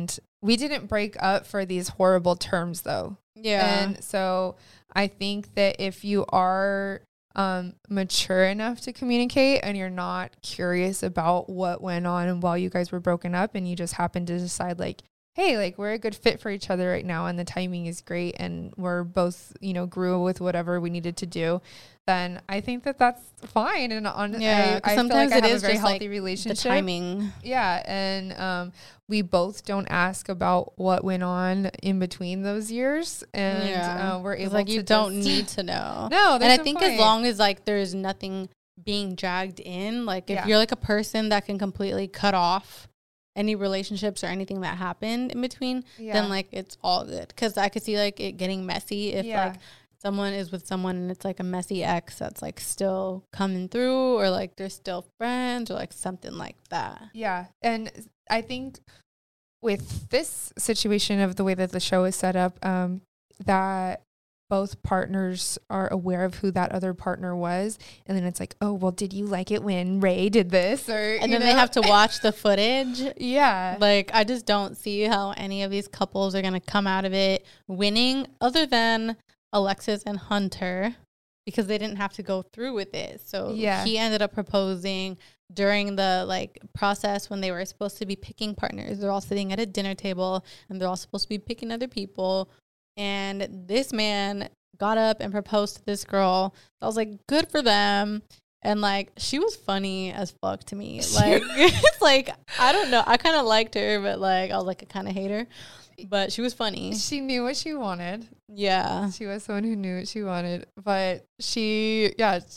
we didn't break up for these horrible terms though. Yeah. And so I think that if you are mature enough to communicate and you're not curious about what went on while you guys were broken up, and you just happen to decide like, hey, like we're a good fit for each other right now and the timing is great and we're both, you know, grew with whatever we needed to do, then I think that that's fine. And I sometimes feel like I it have is a very just healthy like relationship. the timing. Yeah. And we both don't ask about what went on in between those years. And we're able like to you don't need to know. No, and I no think point. as long as like there's nothing being dragged in, like if you're like a person that can completely cut off any relationships or anything that happened in between, then like it's all good. Because I could see like it getting messy if like someone is with someone and it's like a messy ex that's like still coming through, or like they're still friends, or like something like that. Yeah. And I think with this situation of the way that the show is set up, that both partners are aware of who that other partner was. And then it's like, oh, well, did you like it when Ray did this? Or, and then they have to watch the footage. Yeah. Like, I just don't see how any of these couples are going to come out of it winning, other than Alexis and Hunter, because they didn't have to go through with it. So he ended up proposing during the like process when they were supposed to be picking partners. They're all sitting at a dinner table and they're all supposed to be picking other people. And this man got up and proposed to this girl. I was like, good for them. And like, she was funny as fuck to me. Like, it's like, I don't know. I kind of liked her, but like, I was like, I kind of hate her. But she was funny. She knew what she wanted. Yeah. She was someone who knew what she wanted. But she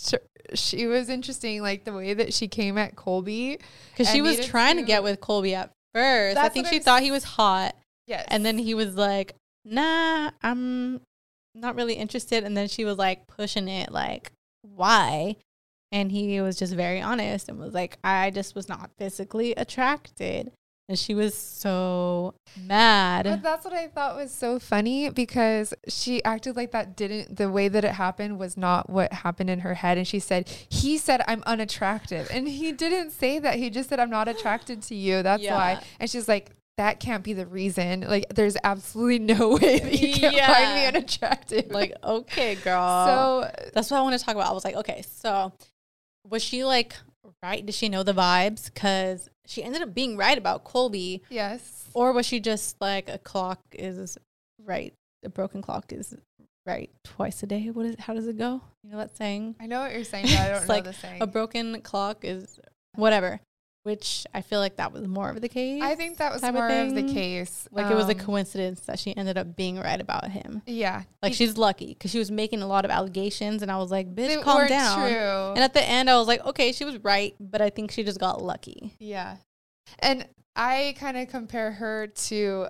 was interesting, like the way that she came at Colby. Because she was trying to get with Colby at first. I think she thought he was hot. Yes. And then he was like, nah, I'm not really interested. And then she was like pushing it, like, why? And he was just very honest and was like, I just was not physically attracted. And she was so mad. But that's what I thought was so funny, because she acted like the way that it happened was not what happened in her head. And she said, he said, I'm unattractive. And he didn't say that. He just said, I'm not attracted to you. That's why. And she's like, that can't be the reason. Like, there's absolutely no way that you can't find me unattractive. Like, okay, girl. So that's what I want to talk about. I was like, okay, so was she like right? Did she know the vibes? Because she ended up being right about Colby. Yes. Or was she just like, a clock is right, a broken clock is right twice a day? How does it go? You know that saying? I know what you're saying, but I don't know like the saying. A broken clock is whatever. Which I feel like that was more of the case. I think that was more of the case. Like, it was a coincidence that she ended up being right about him. Yeah. Like, she's lucky because she was making a lot of allegations. And I was like, bitch, calm down. True. And at the end, I was like, okay, she was right. But I think she just got lucky. Yeah. And I kind of compare her to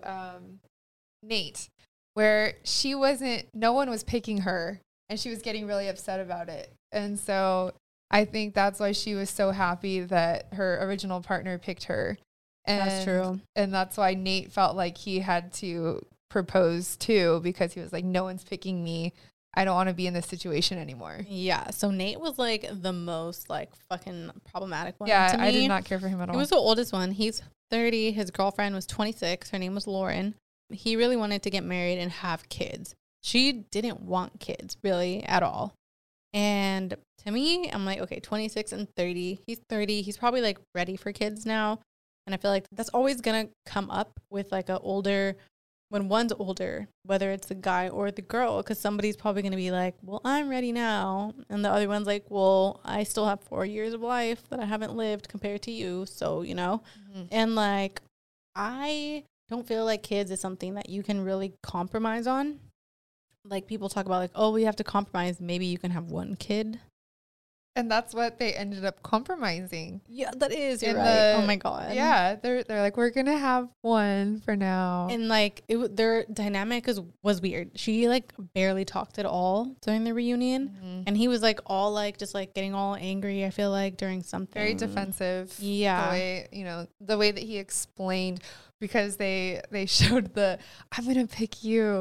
Nate, where no one was picking her. And she was getting really upset about it. And so I think that's why she was so happy that her original partner picked her. And that's true. And that's why Nate felt like he had to propose too, because he was like, no one's picking me. I don't want to be in this situation anymore. Yeah. So Nate was like the most like fucking problematic one. Yeah, to me. I did not care for him at all. He was the oldest one. He's 30. His girlfriend was 26. Her name was Lauren. He really wanted to get married and have kids. She didn't want kids really at all. And to me, I'm like, okay, 26 and 30. He's 30. He's probably like ready for kids now. And I feel like that's always going to come up with like when one's older, whether it's the guy or the girl, because somebody's probably going to be like, well, I'm ready now. And the other one's like, well, I still have 4 years of life that I haven't lived compared to you. So, you know, and like, I don't feel like kids is something that you can really compromise on. Like, people talk about like, oh, we have to compromise. Maybe you can have one kid. And that's what they ended up compromising. Yeah, that is. You're right. Oh my God. Yeah, they're like, we're gonna have one for now. And like, their dynamic was weird. She like barely talked at all during the reunion, and he was like all like just like getting all angry. I feel like during something very defensive. Yeah, the way that he explained, because they showed I'm gonna pick you.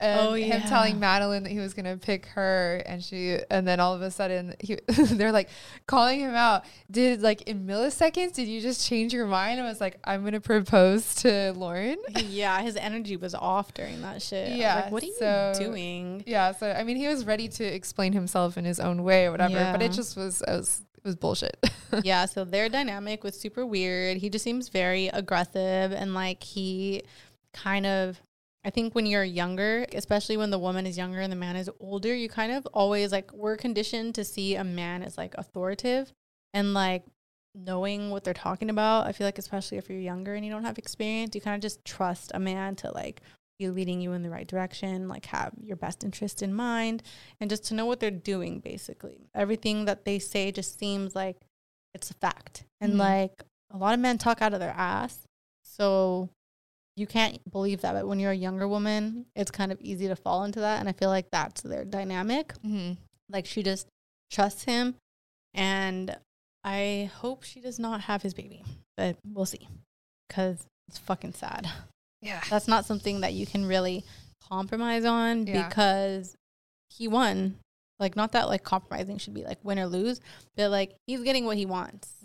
and him telling Madeline that he was gonna pick her, and then all of a sudden they're like calling him out. Did like in milliseconds did you just change your mind and was like, I'm gonna propose to Lauren? Yeah, his energy was off during that shit. Yeah, like, what are you doing? Yeah, so I mean, he was ready to explain himself in his own way or whatever, but it just was bullshit. Yeah, so their dynamic was super weird. He just seems very aggressive, and like he kind of, I think when you're younger, especially when the woman is younger and the man is older, you kind of always like, we're conditioned to see a man as like authoritative and like knowing what they're talking about. I feel like especially if you're younger and you don't have experience, you kind of just trust a man to like be leading you in the right direction, like have your best interest in mind, and just to know what they're doing. Basically everything that they say just seems like it's a fact. And like a lot of men talk out of their ass, so you can't believe that. But when you're a younger woman, it's kind of easy to fall into that. And I feel like that's their dynamic. Like she just trusts him, and I hope she does not have his baby, but we'll see, because it's fucking sad. Yeah, that's not something that you can really compromise on, because he won. Like, not that like compromising should be like win or lose, but like he's getting what he wants.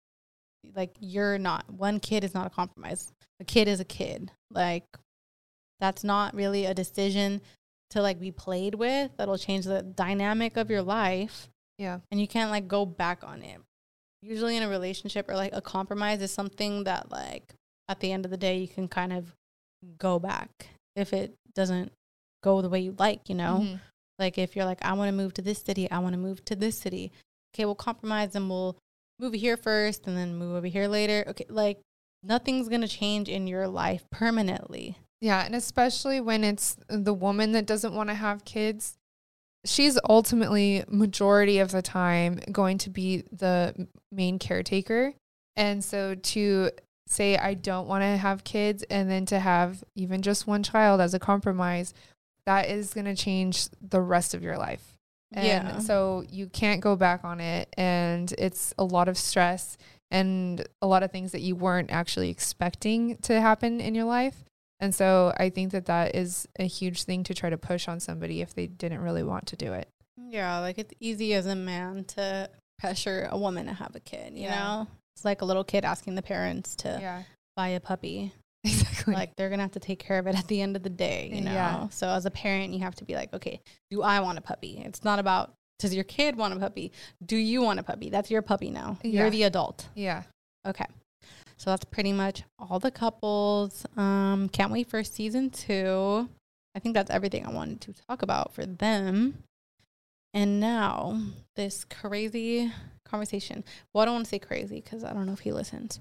Like, you're not. One kid is not a compromise. A kid is a kid. Like, that's not really a decision to like be played with. That'll change the dynamic of your life. Yeah, and you can't like go back on it. Usually in a relationship or like a compromise is something that like at the end of the day you can kind of go back if it doesn't go the way you like, you know. Like if you're like, I want to move to this city, I want to move to this city, okay, we'll compromise and we'll move here first and then move over here later. Okay, like nothing's gonna change in your life permanently. Yeah, and especially when it's the woman that doesn't want to have kids, she's ultimately majority of the time going to be the main caretaker. And so to say I don't want to have kids and then to have even just one child as a compromise, that is going to change the rest of your life. And so you can't go back on it, and it's a lot of stress and a lot of things that you weren't actually expecting to happen in your life. And so I think that that is a huge thing to try to push on somebody if they didn't really want to do it. Yeah, like it's easy as a man to pressure a woman to have a kid, you know? It's like a little kid asking the parents to buy a puppy. Exactly. Like they're going to have to take care of it at the end of the day, you know? Yeah. So as a parent, you have to be like, okay, do I want a puppy? It's not about, does your kid want a puppy? Do you want a puppy? That's your puppy now. Yeah. You're the adult. Yeah. Okay. So that's pretty much all the couples. Can't wait for season 2. I think that's everything I wanted to talk about for them. And now this crazy conversation. Well, I don't want to say crazy because I don't know if he listens.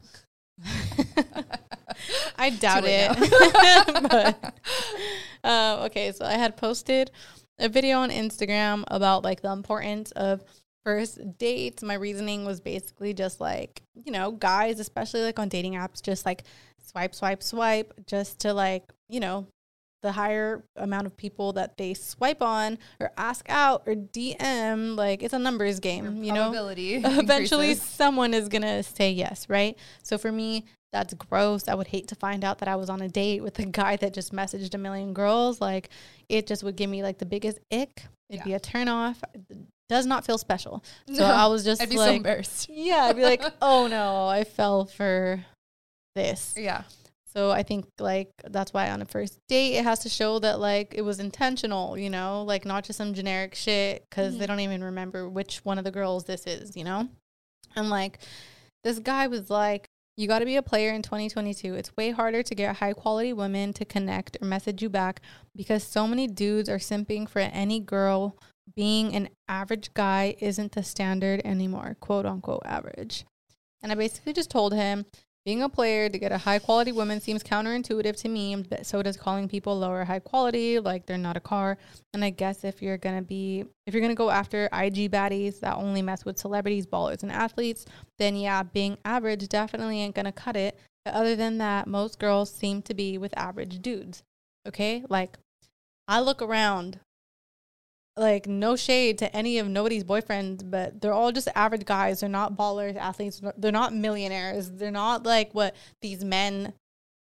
I doubt it. But, okay, so I had posted a video on Instagram about like the importance of first dates. My reasoning was basically just like, you know, guys, especially like on dating apps, just like swipe, just to like, you know, the higher amount of people that they swipe on or ask out or DM, like it's a numbers game, you know, eventually someone is going to say yes. Right. So for me, that's gross. I would hate to find out that I was on a date with a guy that just messaged a million girls. Like it just would give me like the biggest ick. It'd be a turn off. It does not feel special. So I was just I'd be like, so embarrassed. Yeah. I'd be like, oh no, I fell for this. Yeah. So I think like that's why on a first date it has to show that like it was intentional, you know, like not just some generic shit because they don't even remember which one of the girls this is, you know. And like this guy was like, you got to be a player in 2022. It's way harder to get high quality women to connect or message you back because so many dudes are simping for any girl. Being an average guy isn't the standard anymore, quote unquote average. And I basically just told him, being a player to get a high quality woman seems counterintuitive to me, but so does calling people lower high quality, like they're not a car. And I guess if you're gonna go after IG baddies that only mess with celebrities, ballers, and athletes, then yeah, being average definitely ain't gonna cut it. But other than that, most girls seem to be with average dudes. Okay, like I look around. Like, no shade to any of nobody's boyfriends, but they're all just average guys. They're not ballers, athletes. They're not millionaires. They're not like what these men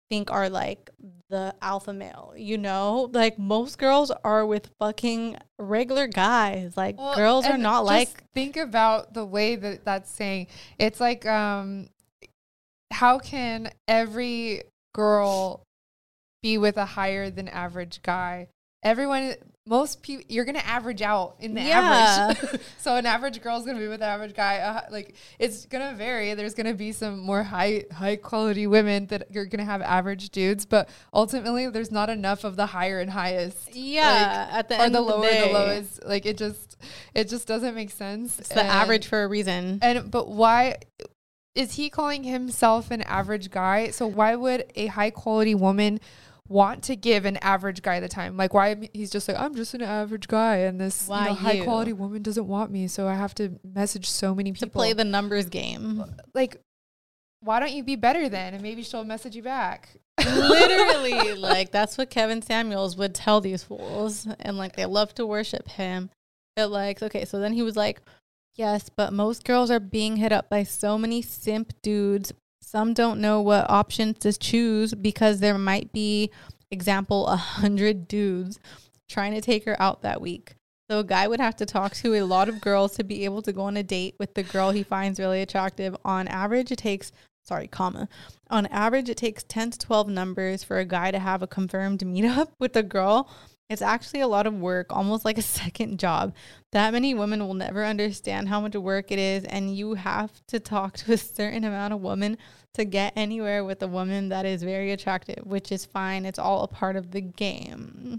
think are like the alpha male, you know? Like most girls are with fucking regular guys. Like girls are not like. Think about the way that that's saying. It's like, how can every girl be with a higher than average guy? Most people, you're going to average out in the average. So an average girl is going to be with an average guy. Like it's going to vary. There's going to be some more high quality women that you're going to have average dudes, but ultimately there's not enough of the higher and highest. Yeah. At the end or of the lower day. the lowest. Like it just doesn't make sense. It's the average for a reason. But why is he calling himself an average guy? So why would a high quality woman want to give an average guy the time? Like why he's just like, I'm just an average guy and this high quality woman doesn't want me, so I have to message so many people to play the numbers game. Like why don't you be better then, and maybe she'll message you back? Literally, like that's what Kevin Samuels would tell these fools, and like they love to worship him. But like, okay, so then he was like, yes, but most girls are being hit up by so many simp dudes. Some don't know what options to choose because there might be, example, 100 dudes trying to take her out that week. So a guy would have to talk to a lot of girls to be able to go on a date with the girl he finds really attractive. On average, it takes 10 to 12 numbers for a guy to have a confirmed meetup with a girl. It's actually a lot of work, almost like a second job. That many women will never understand how much work it is, and you have to talk to a certain amount of women to get anywhere with a woman that is very attractive, which is fine. It's all a part of the game.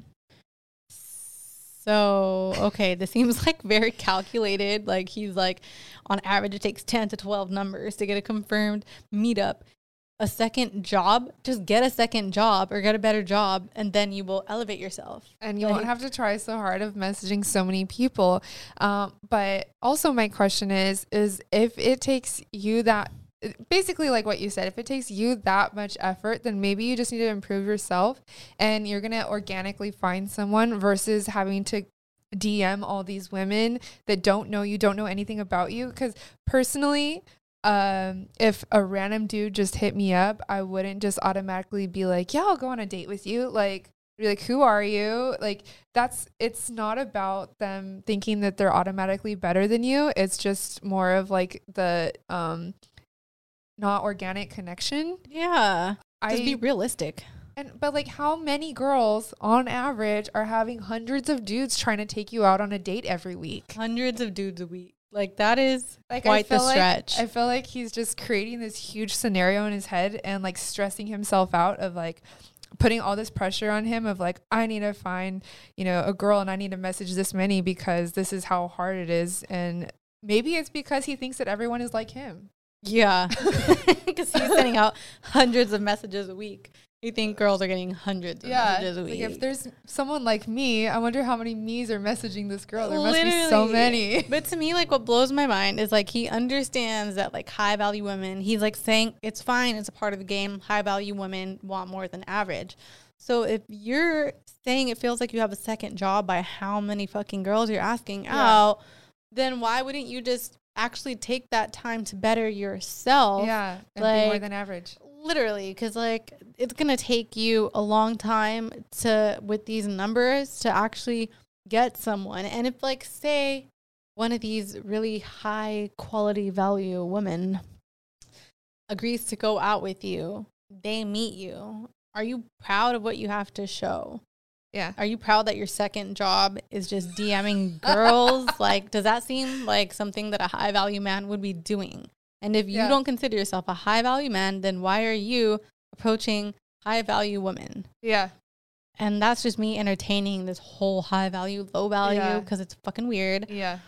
So, okay, this seems like very calculated. Like he's like, on average, it takes 10 to 12 numbers to get a confirmed meetup. A second job, just get a second job or get a better job, and then you will elevate yourself. And you won't have to try so hard of messaging so many people. But also my question is if it takes you that, basically like what you said, if it takes you that much effort, then maybe you just need to improve yourself and you're going to organically find someone versus having to DM all these women that don't know you, don't know anything about you. Because personally, if a random dude just hit me up, I wouldn't just automatically be like, yeah, I'll go on a date with you. Like, be like, who are you? Like, it's not about them thinking that they're automatically better than you. It's just more of like the, not organic connection. Yeah. Just be realistic. But like, how many girls on average are having hundreds of dudes trying to take you out on a date every week? Hundreds of dudes a week. Like that is like quite the stretch. I feel like he's just creating this huge scenario in his head and like stressing himself out of like putting all this pressure on him of like, I need to find, a girl and I need to message this many because this is how hard it is. And maybe it's because he thinks that everyone is like him. Yeah. Because he's sending out hundreds of messages a week. You think girls are getting hundreds of messages a week. Like if there's someone like me, I wonder how many me's are messaging this girl. There must be so many. But to me, like what blows my mind is like he understands that like high value women, he's like saying it's fine, it's a part of the game. High value women want more than average. So if you're saying it feels like you have a second job by how many fucking girls you're asking out, then why wouldn't you just actually take that time to better yourself? Yeah, and like, be more than average. Literally, because like it's gonna take you a long time with these numbers to actually get someone. And if like say one of these really high quality value women agrees to go out with you, they meet you, are you proud of what you have to show? Yeah. Are you proud that your second job is just DMing girls? Like, does that seem like something that a high value man would be doing? And if you don't consider yourself a high value man, then why are you approaching high value women? Yeah. And that's just me entertaining this whole high value, low value because it's fucking weird. Yeah.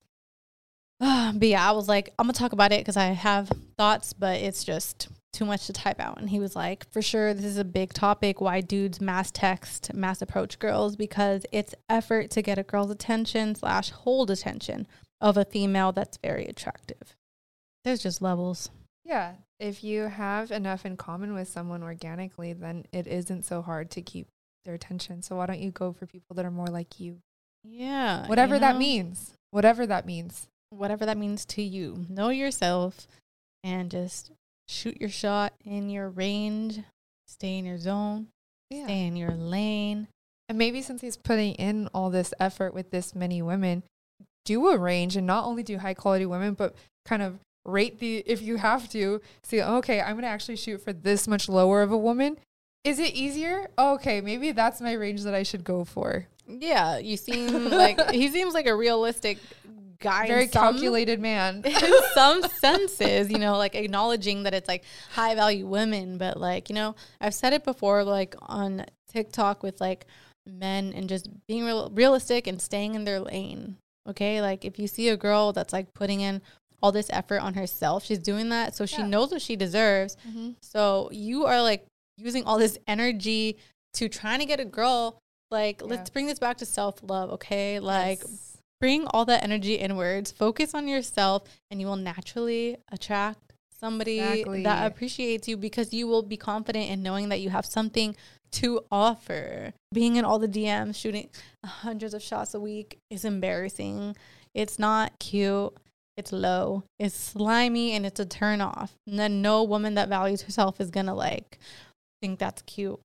But yeah, I was like, I'm going to talk about it because I have thoughts, but it's just too much to type out. And he was like, for sure, this is a big topic, why dudes mass text, mass approach girls, because it's effort to get a girl's attention / hold attention of a female that's very attractive. There's just levels. Yeah. If you have enough in common with someone organically, then it isn't so hard to keep their attention. So why don't you go for people that are more like you? Yeah. Whatever that means. Whatever that means. Whatever that means to you. Know yourself and just shoot your shot in your range stay in your zone, stay in your lane. And maybe since he's putting in all this effort with this many women, do a range and not only do high quality women, but kind of rate if you have to, see, okay, I'm going to actually shoot for this much lower of a woman. Is it easier? Okay, maybe that's my range that I should go for. Yeah, you seem like, he seems like a realistic guy. Very calculated man. In some senses, like acknowledging that it's like high value women. But like, I've said it before, like on TikTok with like men and just being realistic and staying in their lane. Okay, like if you see a girl that's like putting in all this effort on herself, she's doing that so she knows what she deserves. So you are like using all this energy to trying to get a girl. Like, let's bring this back to self-love, okay? Like, bring all that energy inwards, focus on yourself, and you will naturally attract somebody that appreciates you, because you will be confident in knowing that you have something to offer. Being in all the DMs, shooting hundreds of shots a week is embarrassing. It's not cute. It's low. It's slimy, and it's a turn off. And then no woman that values herself is gonna like think that's cute.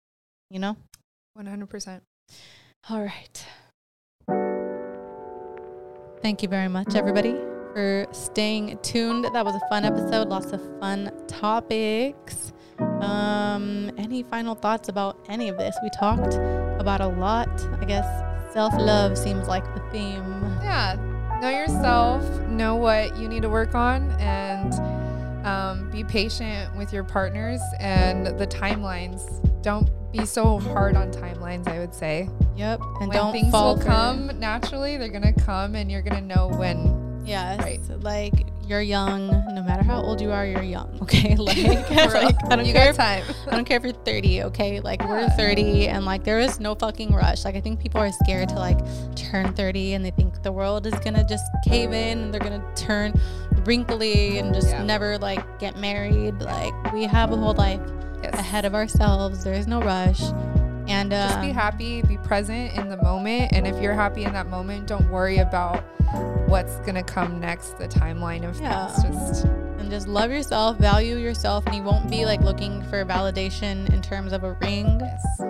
100%. All right. Thank you very much, everybody, for staying tuned. That was a fun episode. Lots of fun topics. Any final thoughts about any of this? We talked about a lot. I guess self-love seems like the theme. Yeah. Know yourself. Know what you need to work on. And be patient with your partners and the timelines. Don't be so hard on timelines, I would say. Yep. And when don't things falter. will come naturally, they're going to come, and you're going to know when. Yes. Right. Like, you're young. No matter how old you are, you're young. Okay. Like I don't care. I don't care if you're 30. Okay. Like, we're 30, and like, there is no fucking rush. Like, I think people are scared to like turn 30, and they think the world is going to just cave in, and they're going to turn wrinkly and just never like get married. Like, we have a whole life ahead of ourselves. There is no rush. And just be happy, be present in the moment. And if you're happy in that moment, don't worry about what's gonna come next, the timeline of things. Just love yourself, value yourself, and you won't be like looking for validation in terms of a ring.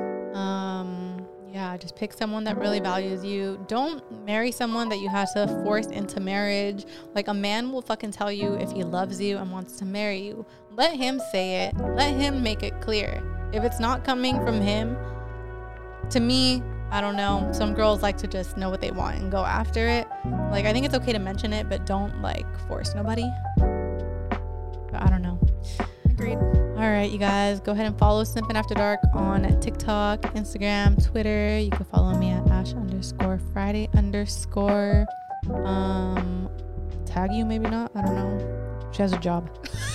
Just pick someone that really values you. Don't marry someone that you have to force into marriage. Like, a man will fucking tell you if he loves you and wants to marry you. Let him say it. Let him make it clear. If it's not coming from him, to me, I don't know. Some girls like to just know what they want and go after it. Like, I think it's okay to mention it, but don't like force nobody. But I don't know. Agreed. All right, you guys, go ahead and follow Simpin' After Dark on TikTok, Instagram, Twitter. You can follow me at Ash_Friday_. Tag you, maybe not. I don't know. She has a job.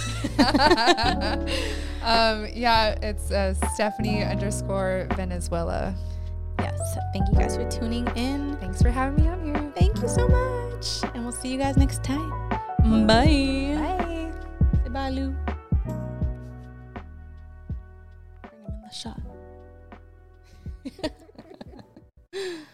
It's Stephanie_Venezuela. Yes. Thank you guys for tuning in. Thanks for having me on here. Thank you so much. And we'll see you guys next time. Bye. Bye. Say bye, Lou. Bring him in the shot.